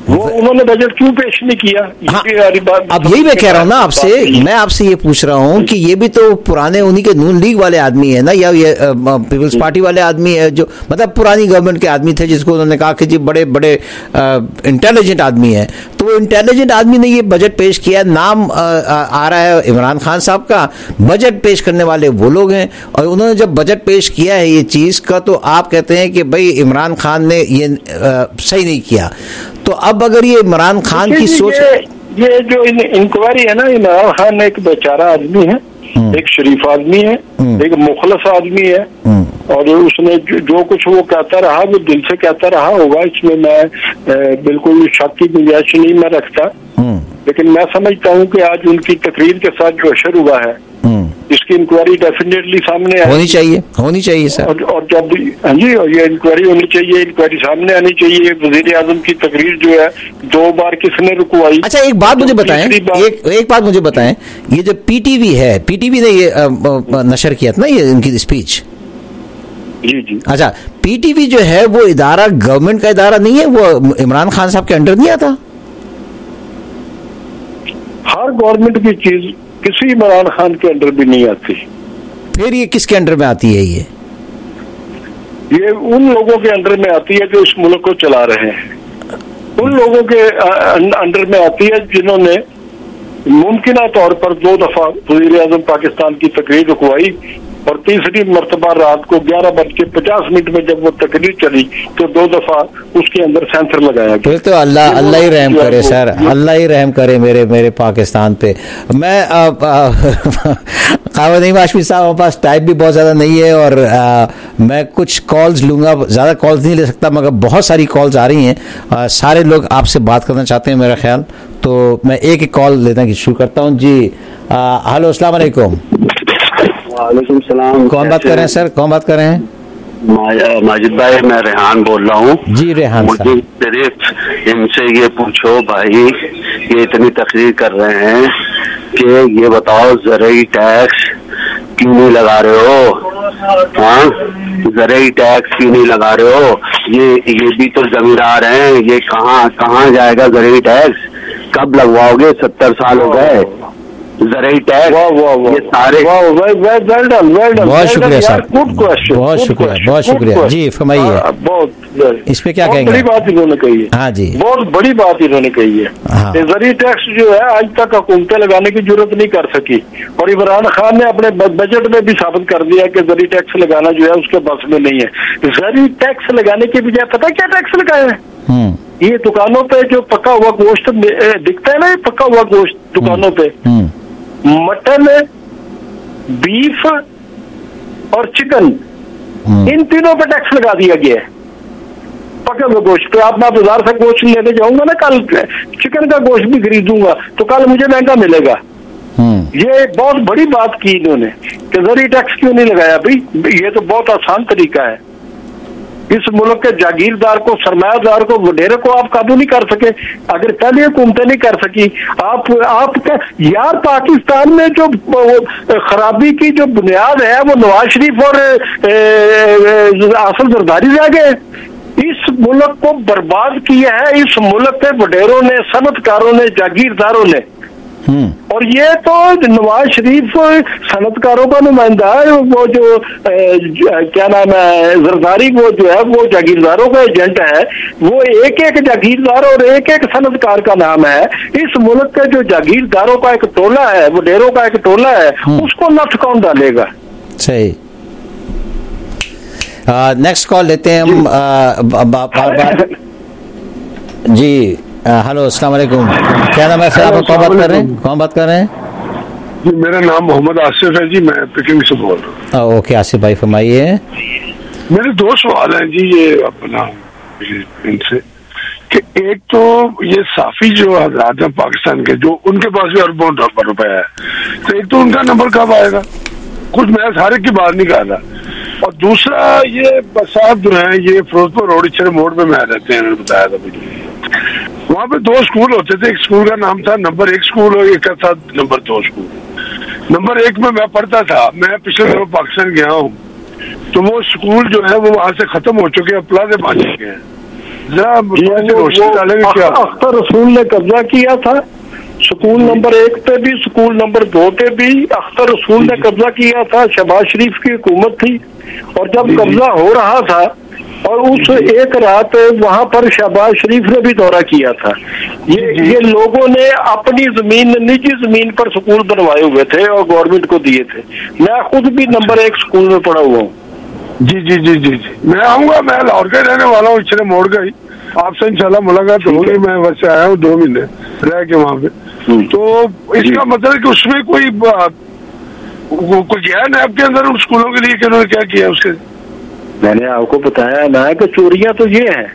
वो उन्होंने बजट क्यों पेश नहीं किया? हाँ, ये बात अब यही मैं कह रहा हूँ ना आपसे, मैं आपसे ये पूछ रहा हूँ कि ये भी तो पुराने उन्हीं के नून लीग वाले आदमी है ना, या ये पीपल्स पार्टी वाले आदमी है जो मतलब पुरानी गवर्नमेंट के आदमी थे, जिसको उन्होंने कहा कि जी बड़े बड़े इंटेलिजेंट आदमी है। तो वो इंटेलिजेंट आदमी ने ये बजट पेश किया, नाम आ, आ, आ रहा है इमरान खान साहब का, बजट पेश करने वाले वो लोग हैं, और उन्होंने जब बजट पेश किया है ये चीज का, तो आप कहते हैं कि भाई इमरान खान ने ये आ, सही नहीं किया। तो अब अगर ये इमरान खान की सोच, ये, ये जो इंक्वायरी है ना, इमरान खान एक बेचारा आदमी है, एक शरीफ आदमी है, एक मुखलस आदमी है, और उसने जो, जो कुछ वो कहता रहा वो दिल से कहता रहा होगा, इसमें मैं ए, बिल्कुल शक की गुंजाइश नहीं मैं रखता। लेकिन मैं समझता हूँ कि आज उनकी तकरीर के साथ जो असर हुआ है, इसकी इंक्वायरी डेफिनेटली सामने होनी चाहिए, होनी चाहिए सर। और, और जब हाँ जी, और ये इंक्वायरी होनी चाहिए, इंक्वायरी सामने आनी चाहिए। वजीर आजम की तकरीर जो है दो बार किसने रुकवाई? अच्छा एक बात मुझे बताएं, एक एक बात मुझे बताएं, ये जो पीटीवी है, पीटीवी ने ये आ, आ, नशर किया था ना ये इनकी स्पीच। जी जी। अच्छा, पीटीवी जो है वो इदारा गवर्नमेंट का इदारा नहीं है, वो इमरान खान साहब के अंडर नहीं आता? हर गवर्नमेंट की चीज किसी इमरान खान के अंडर भी नहीं आती। फिर ये किसके अंडर में आती है? ये ये उन लोगों के अंडर में आती है जो इस मुल्क को चला रहे हैं, उन लोगों के अंडर में आती है जिन्होंने मुमकिन तौर पर दो दफा वजीर आजम पाकिस्तान की तकरीर रुकवाई, और तीसरी मरतबा रात को ग्यारह बज के पचास मिनट में जब वो तकरीर चली तो दो दफा उसके अंदर सेंसर लगाया गया। फिर तो अल्लाह अल्लाह ही रहम करे सर, अल्लाह ही रहम करे मेरे मेरे पाकिस्तान पे। मैं कावद नहीं वाशमी साहब, हमारे पास टाइम भी बहुत ज़्यादा नहीं है, और आ, मैं कुछ कॉल्स लूँगा, ज़्यादा कॉल्स नहीं ले सकता, मगर बहुत सारी कॉल्स आ रही हैं, आ, सारे लोग आपसे बात करना चाहते हैं मेरा ख्याल। तो मैं एक एक कॉल लेना शुरू करता हूँ जी। हेलो अस्सलाम वालेकुम। वालेकुम सलाम। कौन बात कर रहे हैं सर, कौन बात कर रहे हैं? माजिद भाई, मैं रेहान बोल रहा हूँ जी। रेहान मुझे सिर्फ इनसे ये पूछो भाई, ये इतनी तकरीर कर रहे हैं कि ये बताओ ज़रूरी टैक्स क्यों नहीं लगा रहे हो? हाँ, ज़रूरी टैक्स क्यों नहीं लगा रहे हो? ये ये भी तो जमींदार हैं, ये कहाँ कहाँ जाएगा ज़रूरी टैक्स? कब लगवाओगे? सत्तर साल हो गए ज़रूरी टैक्स। ये सारे बहुत शुक्रिया सर, बहुत शुक्रिया, बहुत शुक्रिया जी। फरमाइए, बहुत इस पे क्या बहुत कहेंगे? बड़ी बात इन्होंने कही है। हाँ जी, बहुत बड़ी बात इन्होंने कही है। हाँ। ज़रूरी टैक्स जो है आज तक हुकूमतें लगाने की जरूरत नहीं कर सकी, और इमरान खान ने अपने बजट में भी साबित कर दिया कि ज़रूरी टैक्स लगाना जो है उसके बस में नहीं है। ज़रूरी टैक्स लगाने के बजाय पता क्या टैक्स लगाए हैं? ये दुकानों पे जो पका हुआ गोश्त दिखता है ना, ये पका हुआ गोश्त दुकानों पे, मटन, बीफ और चिकन, इन तीनों पे टैक्स लगा दिया गया है। पके हुए गोश्त पे आप मैं बाजार से गोश्त लेने जाऊंगा ना, कल चिकन का गोश्त भी खरीदूंगा तो कल मुझे महंगा मिलेगा। ये बहुत बड़ी बात की इन्होंने कि ज़रूरी टैक्स क्यों नहीं लगाया भाई? ये तो बहुत आसान तरीका है। इस मुल्क के जागीरदार को, सरमायादार को, वडेरे को आप काबू नहीं कर सके। अगर पहले हुकूमतें नहीं कर सकी, आप आप यार पाकिस्तान में जो खराबी की जो बुनियाद है वो नवाज शरीफ और आसिफ जरदारी रह गए। इस मुल्क को बर्बाद किया है इस मुल्क के वडेरों ने, सनतकारों ने, जागीरदारों ने। और ये तो नवाज शरीफ सनतकारों का नुमाइंदा है, वो जो ए, क्या नाम है जरदारी, वो जो है वो जागीरदारों का एजेंट है। वो एक एक जागीरदार और एक एक सनतकार का नाम है। इस मुल्क के जो जागीरदारों का एक टोला है, वो डेरों का एक टोला है, उसको नथ कौन डालेगा? सही। नेक्स्ट कॉल लेते हैं हम। बार बार जी। हेलो अस्सलाम वालेकुम, क्या नाम है सर आपका, कौन बात कर रहे हैं? कौन बात कर रहे हैं? जी मेरा नाम मोहम्मद आसिफ है जी, मैं पिकिंग से बोल रहा हूँ। ओके आसिफ भाई फरमाइए। मेरे दो सवाल हैं जी ये अपना इनसे, कि एक तो ये साफी जो हजरात हैं पाकिस्तान के, जो उनके पास भी अरबों रुपए है, तो एक तो उनका नंबर कब आएगा? कुछ मैं सारे की बात नहीं कर रहा। और दूसरा ये बसात जो है ये फिरोजपुर रोड इच्छे मोड़ में मैं रहते हैं, मैंने बताया था मुझे, वहाँ पे दो स्कूल होते थे। एक स्कूल का नाम था नंबर एक स्कूल और एक का था नंबर दो स्कूल। नंबर एक में मैं पढ़ता था, मैं पिछले दफा पाकिस्तान गया हूँ, तो वो स्कूल जो है वो वहां से खत्म हो चुके हैं, प्लाजे बन चुके हैं। रोशनी डालेंगे क्या? अख्तर रसूल ने कब्जा किया था स्कूल नंबर एक पे भी, स्कूल नंबर दो पे भी अख्तर रसूल ने कब्जा किया था। शहबाज शरीफ की हुकूमत थी और जब कब्जा हो रहा था और उस एक रात वहां पर शहबाज शरीफ ने भी दौरा किया था। ये ये लोगों ने अपनी जमीन, निजी जमीन पर स्कूल बनवाए हुए थे और गवर्नमेंट को दिए थे। मैं खुद भी नंबर एक स्कूल में पढ़ा हुआ हूँ। जी जी जी जी जी मैं आऊंगा, मैं लाहौर का रहने वाला हूँ, इचले मोड़ का ही। आपसे इंशाल्लाह मुलाकात होगी। मैं वैसे आया हूँ दो महीने रह के वहाँ पे, तो इसका मतलब है कि उसमें कोई कोई ज्ञान है आपके अंदर उन स्कूलों के लिए कि उन्होंने क्या किया उसके? मैंने आपको बताया ना कि चोरियां तो ये हैं,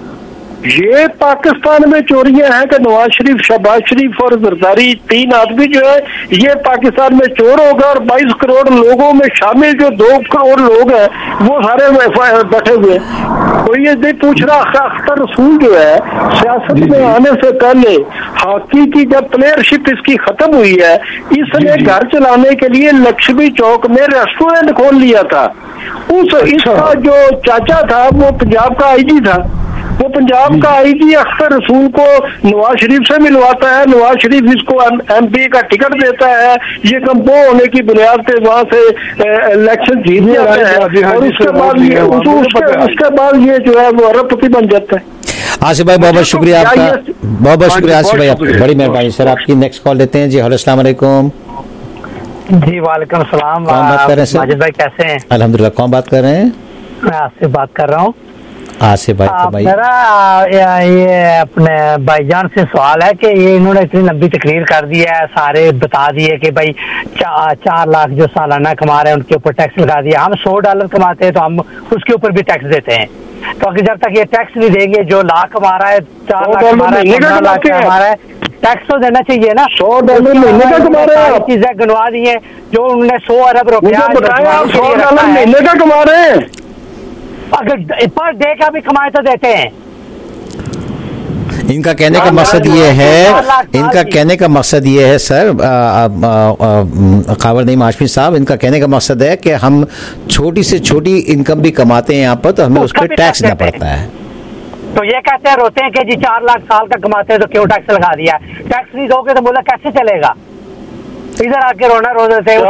ये पाकिस्तान में चोरियां हैं कि नवाज शरीफ, शहबाज शरीफ और जरदारी तीन आदमी जो है ये पाकिस्तान में चोर होगा और बाईस करोड़ लोगों में शामिल जो दो करोड़ लोग हैं वो सारे बैठे हुए। कोई ये नहीं पूछ रहा। अख्तर रसूल जो है सियासत में आने से पहले हॉकी की जब प्लेयरशिप इसकी खत्म हुई है, इसने घर चलाने के लिए लक्ष्मी चौक में रेस्टोरेंट खोल लिया था। उस इसका जो चाचा था वो पंजाब का आईजी था, वो पंजाब का आईजी अख्तर रसूल को नवाज शरीफ से मिलवाता है, नवाज शरीफ इसको एमपी का टिकट देता है, ये कंपो होने की बुनियाद पे वहां से इलेक्शन जीत जाता है और उसके बाद ये उसके बाद ये जो है वो अरबपति बन जाता है। आसिफ भाई बहुत बहुत शुक्रिया आपका, बहुत बहुत शुक्रिया आसिफ भाई, बड़ी मेहरबानी सर। आपकी नेक्स्ट कॉल लेते हैं जी। हेलो अस्सलाम वालेकुम। जी वालेकुम सलाम। कौन बात कर रहे हैं सर? माजिद भाई कैसे हैं? अल्हम्दुलिल्लाह। कौन बात कर रहे हैं? मैं आपसे बात कर रहा हूँ। आसिफ भाई मेरा ये अपने भाईजान से सवाल है कि ये इन्होंने इतनी लंबी तकरीर कर दी है, सारे बता दिए कि भाई चा, चार लाख जो सालाना कमा रहे हैं उनके ऊपर टैक्स लगा दिया। हम सौ डॉलर कमाते हैं तो हम उसके ऊपर भी टैक्स देते हैं। तो अगर जब तक ये टैक्स नहीं देंगे, जो लाख कमा रहा है, चार लाख कमा रहा है, पंद्रह लाख कमा रहा है, टैक्स तो देना चाहिए ना। सौ डॉलर महीने का कमा रहे हैं, चीजें गिनवा दी है जो उन्होंने सौ अरब रुपया सौ डॉलर महीने का कमा रहे हैं। अगर पर डे का भी कमाए तो देते हैं। इनका कहने का मकसद ये है, इनका कहने का मकसद ये है सर कावर नईम हाशमी साहब, इनका कहने का मकसद है कि हम छोटी से छोटी इनकम भी कमाते हैं यहाँ पर तो हमें उस पर टैक्स देना पड़ता है। तो ये कहते हैं, रोते हैं कि जी चार लाख साल का कमाते हैं तो क्यों टैक्स लगा दिया? टैक्स नहीं दोगे तो बोला कैसे चलेगा? इधर आके रोना रो देते हैं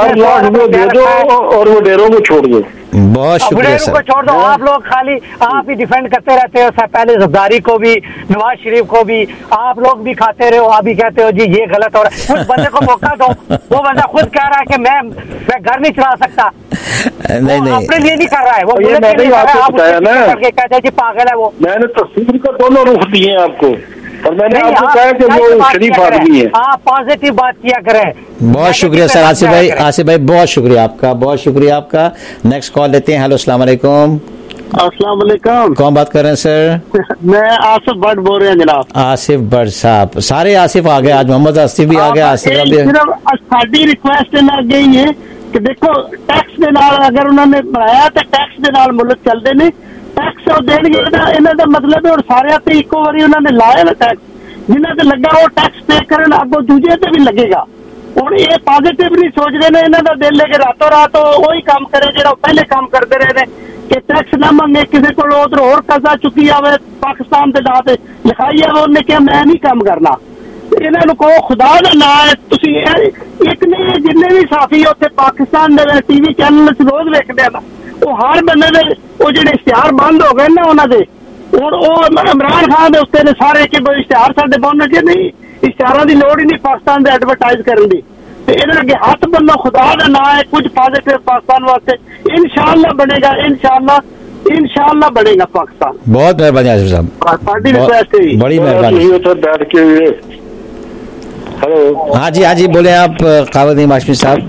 और वो डेरों को छोड़ दो। बहुत शुक्रिया सर। को छोड़ दो। आप लोग खाली आप ही डिफेंड करते रहते हो, पहले जरदारी को भी, नवाज शरीफ को भी आप लोग भी खाते रहे हो, अभी कहते हो जी ये गलत हो रहा है। उस बंदे को मौका दो, वो बंदा खुद कह रहा है कि मैं मैं घर नहीं चला सकता। नहीं नहीं अपने लिए नहीं कर रहा है वो, मैंने आपको बताया ना, कहते हैं जी पागल है वो। मैंने तस्वीर का दोनों रुख दिए आपको और मैंने आपको कहा कि वो शरीफ आदमी है। आप पॉजिटिव बात किया करें। बहुत शुक्रिया सर आसिफ भाई, आसिफ भाई बहुत शुक्रिया आपका, बहुत शुक्रिया आपका। नेक्स्ट कॉल लेते हैं। हेलो अस्सलाम वालेकुम। अस्सलाम वालेकुम। कौन बात कर रहे हैं सर? मैं आसिफ भट्ट बोल रहे हैं जनाब। आसिफ भट्ट साहब, सारे आसिफ आ गए आज, मोहम्मद आसिफ भी आ गया। आसिफ सिर्फ साडी रिक्वेस्ट है गई है कि देखो टैक्स के नाल अगर उन्होंने बनाया तो टैक्स के नाल मुल्क चलते ने, टैक्स और देंगे इन्हों का मतलब है और सारे ते इको बारी उन्होंने लाया ना टैक्स, जिन्हों से लगा वो टैक्स पे करन अगो दूजे ते भी लगेगा। और ये पॉजिटिव नहीं सोच रहे ने, इन्हों का दिल है कि रातों रात वही काम करे जो पहले काम करते रहे ने कि टैक्स ना मंगे, किसी को उधर होर कर्जा चुकी आवे पाकिस्तान के नाम से लिखाई है, उन्हें क्या मैं नहीं काम करना। इन्होंने कहो खुदा का ना है, एक ने जिन्ने भी साथी उत्थे पाकिस्तान के टीवी चैनल रोज वेखते हैं ना, वो हर बंदे ने वो जो इश्तिहार बंद हो गए ना उन्होंने, और इमरान खान के उत्ते ने सारे कि इश्तिहार साडे बंद के नहीं, इश्तिहार की लोड़ ही नहीं पाकिस्तान के एडवरटाइज करने की। इन्हें अगे हाथ बनो खुदा का ना है, कुछ पॉजिटिव पाकिस्तान वास्ते इंशाअल्लाह बनेगा, इंशाअल्लाह इंशाअल्लाह बनेगा पाकिस्तान। बहुत मेहरबानी आसिफ साहब, बड़ी मेहरबानी। बैठ के हेलो, हाँ जी हाँ जी बोले आप कावर नईम हाशमी साहब।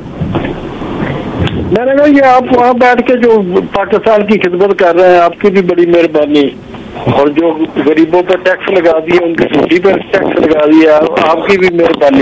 मैंने कहा ये आप वहाँ बैठ के जो पाकिस्तान की खिदमत कर रहे हैं आपकी भी बड़ी मेहरबानी, और जो गरीबों पर टैक्स लगा दिया उनकी छुट्टी पर टैक्स लगा दिया आपकी भी मेहरबानी।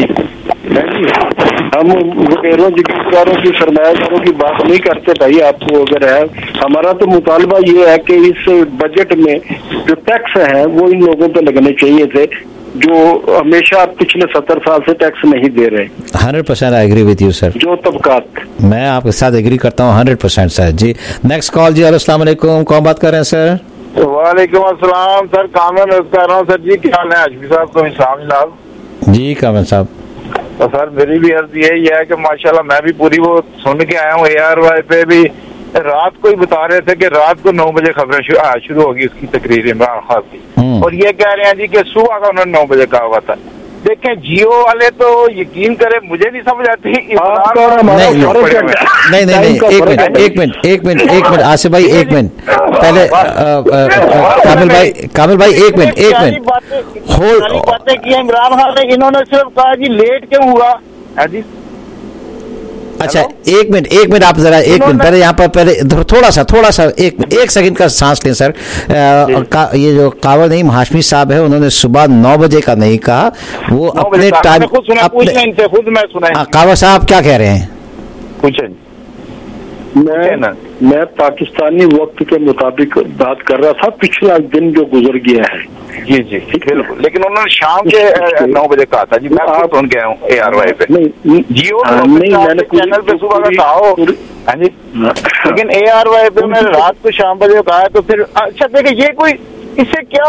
हम वगैरों जिम्मेदारों की सरमायादारों की बात नहीं करते भाई, आपको अगर है हमारा तो मुतालबा ये है कि इस बजट में जो टैक्स है वो इन लोगों पे लगने चाहिए थे जो हमेशा पिछले सत्तर साल से टैक्स नहीं दे रहे। Hundred percent I agree with you sir. जो तबकात, मैं आपके साथ एग्री करता हूँ hundred percent sir ji. Next call जी। हेलो अस्सलाम वालेकुम। कौन बात कर रहे हैं सर? वालेकुम अस्सलाम सर, कामन अर्ज कर रहा हूँ सर जी, क्या हाल है हाशमी साहब? तो इस्लाम जनाब जी कामन साहब। तो सर मेरी भी अर्ज यही है कि माशाल्लाह मैं भी पूरी वो सुन के आया हूँ। ए आर वाई पे भी रात को ही बता रहे थे कि रात को नौ बजे खबरें शुरू होगी उसकी तकरीर इमरान खान की, और ये कह रहे हैं जी कि सुबह का उन्होंने नौ बजे कहा हुआ था। देखें जियो वाले तो यकीन करें मुझे नहीं समझ आती। नहीं नहीं नहीं एक मिनट एक मिनट एक मिनट एक मिनट आसिफ भाई एक मिनट पहले कामिल भाई कामिल भाई एक मिनट एक मिनट होल्ड बातें की इमरान खान ने, इन्होंने सिर्फ कहा जी लेट क्यों हुआ है जी। अच्छा एक मिनट एक मिनट आप जरा एक मिनट पहले यहाँ पर पहले थोड़ा सा थोड़ा सा एक एक सेकंड का सांस लें सर। आ, का, ये जो कावर नईम हाशमी साहब है उन्होंने सुबह नौ बजे का नहीं कहा, वो अपने टाइम खुद मैं सुना। कावर साहब क्या कह रहे हैं? पूछे। मैं मैं पाकिस्तानी वक्त के मुताबिक बात कर रहा था, पिछला दिन जो गुजर गया है। जी जी बिल्कुल, लेकिन उन्होंने शाम के नौ बजे कहा था जी, मैं आप सुन गया हूँ ए आर वाई पे। नहीं जियो नहीं मैंने चैनल पे सुबह का कहा हो हाँ जी, लेकिन ए आर वाई पे मैंने रात को शाम बजे कहा। तो फिर अच्छा देखिए ये कोई इससे क्या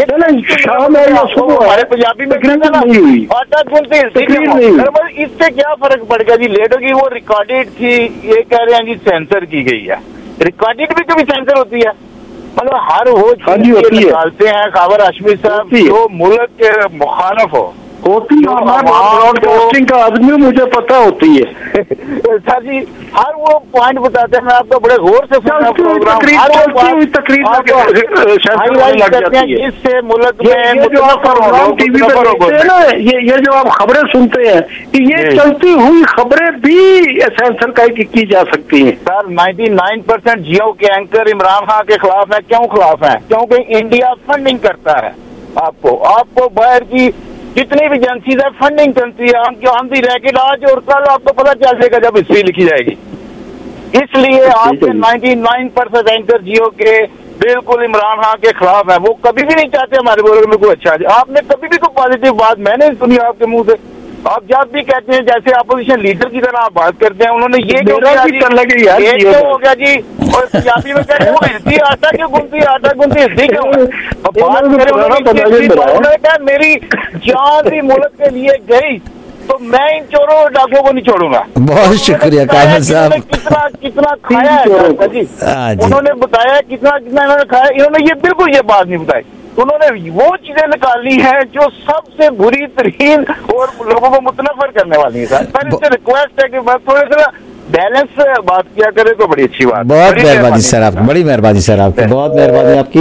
हमारे पंजाबी में आटा गुनते इससे क्या फर्क पड़ गया जी? लेट होगी, वो रिकॉर्डेड थी, ये कह रहे हैं जी सेंसर की गई है। रिकॉर्डेड भी कभी सेंसर होती है? मतलब हर वो निकालते हैं खबर हाशमी साहब जो मुल्क के मुखालफ हो होती है, ब्रॉडकास्टिंग का आदमी मुझे पता होती है सर जी, हर वो पॉइंट बताते हैं। मैं आपको बड़े गौर से सुना प्रोग्राम, इससे मुल्क में टीवी पे देखते हैं ये ये जो आप खबरें सुनते हैं ये चलती हुई खबरें भी सेंसर की जा सकती हैं। सर निन्यानवे परसेंट जियो के एंकर इमरान खान के खिलाफ है। क्यों खिलाफ है? क्योंकि इंडिया फंडिंग करता है आपको आपको बाहर की जितनी भी एजेंसीज है फंडिंग करती है। हम क्यों हम भी रह के आज और कल आपको पता चल जाएगा जब हिस्ट्री लिखी जाएगी। इसलिए आपके निन्यानवे परसेंट एंकर जियो के बिल्कुल इमरान खान के खिलाफ है। वो कभी भी नहीं चाहते हमारे मुल्क में कोई अच्छा है। आपने कभी भी कोई पॉजिटिव बात मैंने सुनी आपके मुंह से। आप जब भी कहते हैं जैसे अपोजिशन लीडर की तरह आप बात करते हैं, उन्होंने ये क्यों किया जी, ये क्यों हो गया जी, और पंजाबी में कहते हैं वो हिस्दी आटा क्यों गुनती आटा गुनती हिस्दी क्यों? बात करें उन्होंने कहा मेरी जान भी मुल्क के लिए गई तो मैं इन चोरों और डाकुओं को नहीं छोड़ूंगा। बहुत शुक्रिया कामिल साहब। कितना कितना खाया है जी, उन्होंने बताया कितना कितना इन्होंने खाया। इन्होंने ये बिल्कुल ये बात नहीं बताई। उन्होंने वो चीजें निकाली हैं जो सबसे बुरी तरीन और लोगों को मुतनफर करने वाली है। सर इससे रिक्वेस्ट है कि मैं थोड़े सा बैलेंस बात किया करे तो बड़ी अच्छी बात। बहुत मेहरबानी सर आपकी, बड़ी मेहरबानी सर आपकी, बहुत मेहरबानी आपकी।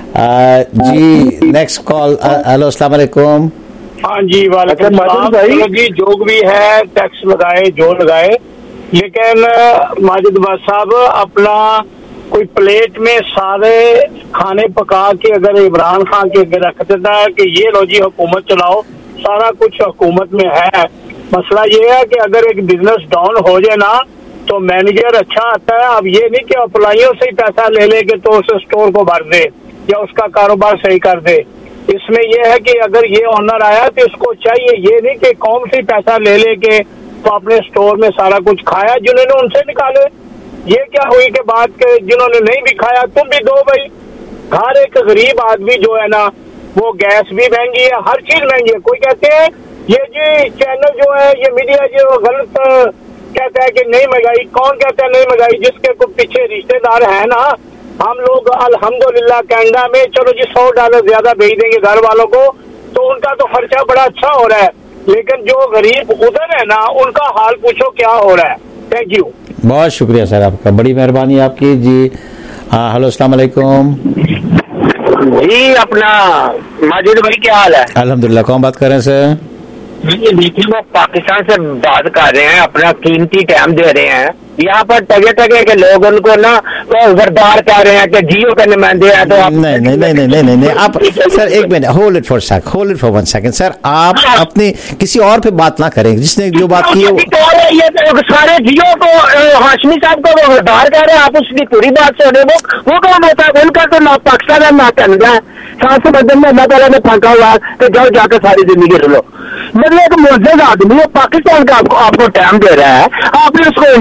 जी नेक्स्ट कॉल। हेलो अस्सलाम वालेकुम। हाँ जी वालेकुम सलाम जी। जो भी है टैक्स लगाए जो लगाए, लेकिन माजिद बाद साहब अपना कोई प्लेट में सारे खाने पका के अगर इमरान खान के आगे रख देता है कि ये लो जी हुकूमत चलाओ, सारा कुछ हुकूमत में है। मसला ये है कि अगर एक बिजनेस डाउन हो जाए ना तो मैनेजर अच्छा आता है। अब ये नहीं कि अप्लाइयों से ही पैसा ले ले के तो उस स्टोर को भर दे या उसका कारोबार सही कर दे। इसमें यह है कि अगर ये ऑनर आया तो इसको चाहिए ये नहीं कि कौम से पैसा ले ले के तो अपने स्टोर में सारा कुछ खाया जिन्होंने उनसे निकाले। ये क्या हुई कि बात के जिन्होंने नहीं भी खाया तुम भी दो भाई। हर एक गरीब आदमी जो है ना वो गैस भी महंगी है, हर चीज महंगी है। कोई कहते हैं ये जी चैनल जो है ये मीडिया जो गलत कहता है कि नहीं महंगाई, कौन कहता है नहीं महंगाई? जिसके कुछ पीछे रिश्तेदार है ना, हम लोग अल्हम्दुलिल्लाह कनाडा में चलो जी सौ डॉलर ज्यादा भेज देंगे घर वालों को तो उनका तो खर्चा बड़ा अच्छा हो रहा है, लेकिन जो गरीब उधर है ना उनका हाल पूछो क्या हो रहा है। Thank you. बहुत शुक्रिया सर आपका, बड़ी मेहरबानी आपकी जी। हाँ हेलो अस्सलाम वालेकुम जी। अपना माजिद भाई क्या हाल है? अल्हम्दुलिल्लाह। कौन बात कर रहे हैं सर? जी देखिए वो पाकिस्तान से बात कर रहे हैं, अपना कीमती टाइम दे रहे हैं। यहाँ पर टगे टगे के लोग उनको ना गरदार कह रहे हैं कि जियो के नुमाइंदे हैं। तो आप नहीं नहीं नहीं नहीं नहीं नहीं नहीं आप सर एक minute hold it for sec hold it for one second sir. आप अपनी किसी और पे बात ना करें जिसने जो बात की है ये तो सारे जियो को हाशमी साहब को वो गरदार कह रहे हैं, आप उसकी पूरी बात सुने। वो वो कौन होता है? उनका तो ना पाकिस्तान है ना कनाडा है। सात सौ बदन में अल्लाह ताला ने फांका हुआ तो जाओ जाकर सारी जिंदगी लो। मतलब एक मुर्जिद आदमी है पाकिस्तान का आपको आपको टाइम दे रहा है, आपने उसको इंडिया का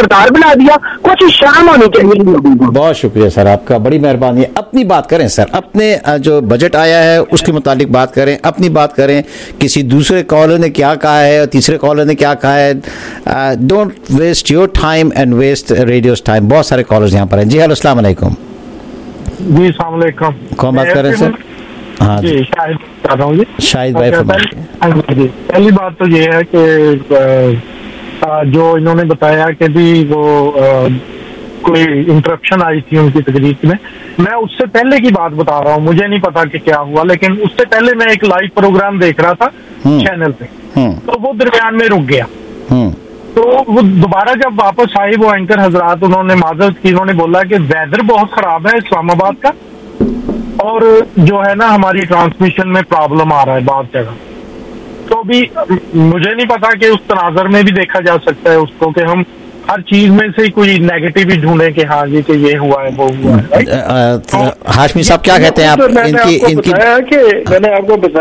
किरदार बना दिया। कुछ शर्म होनी चाहिए लोगों को। बहुत शुक्रिया सर आपका, बड़ी मेहरबानी। अपनी बात करें सर, अपने जो बजट आया है उसके मुतालिक बात करें, अपनी बात करें, किसी दूसरे कॉलर ने क्या कहा है और तीसरे कॉलर ने क्या कहा है। Don't waste your time and waste radio's time. बहुत सारे कॉलर्स यहाँ पर हैं। जी हेलो, अस्सलाम वालेकुम। जी अस्सलाम वालेकुम। कौन बात कर रहे हैं सर? हाँ जी, शाहिद कर रहा हूँ जी। शाहिद भाई जी, पहली बात तो ये है कि जो इन्होंने बताया कि भी वो आ, कोई इंटरप्शन आई थी उनकी तकरीर में, मैं उससे पहले की बात बता रहा हूँ, मुझे नहीं पता कि क्या हुआ, लेकिन उससे पहले मैं एक लाइव प्रोग्राम देख रहा था चैनल पे, तो वो दरमियान में रुक गया। तो वो दोबारा जब वापस आए वो एंकर हजरात, उन्होंने माजरत की, उन्होंने बोला कि वेदर बहुत खराब है इस्लामाबाद का और जो है ना हमारी ट्रांसमिशन में प्रॉब्लम आ रहा है बहुत जगह। तो भी मुझे नहीं पता कि उस तनाजर में भी देखा जा सकता है उसको कि हम हर चीज में से कोई नेगेटिव ही ढूंढे कि हाँ जी कि ये हुआ है वो हुआ है। हाशमी साहब क्या कहते हैं आप? मैंने इनकी आपको इनकी बताया कि मैंने आपको बताया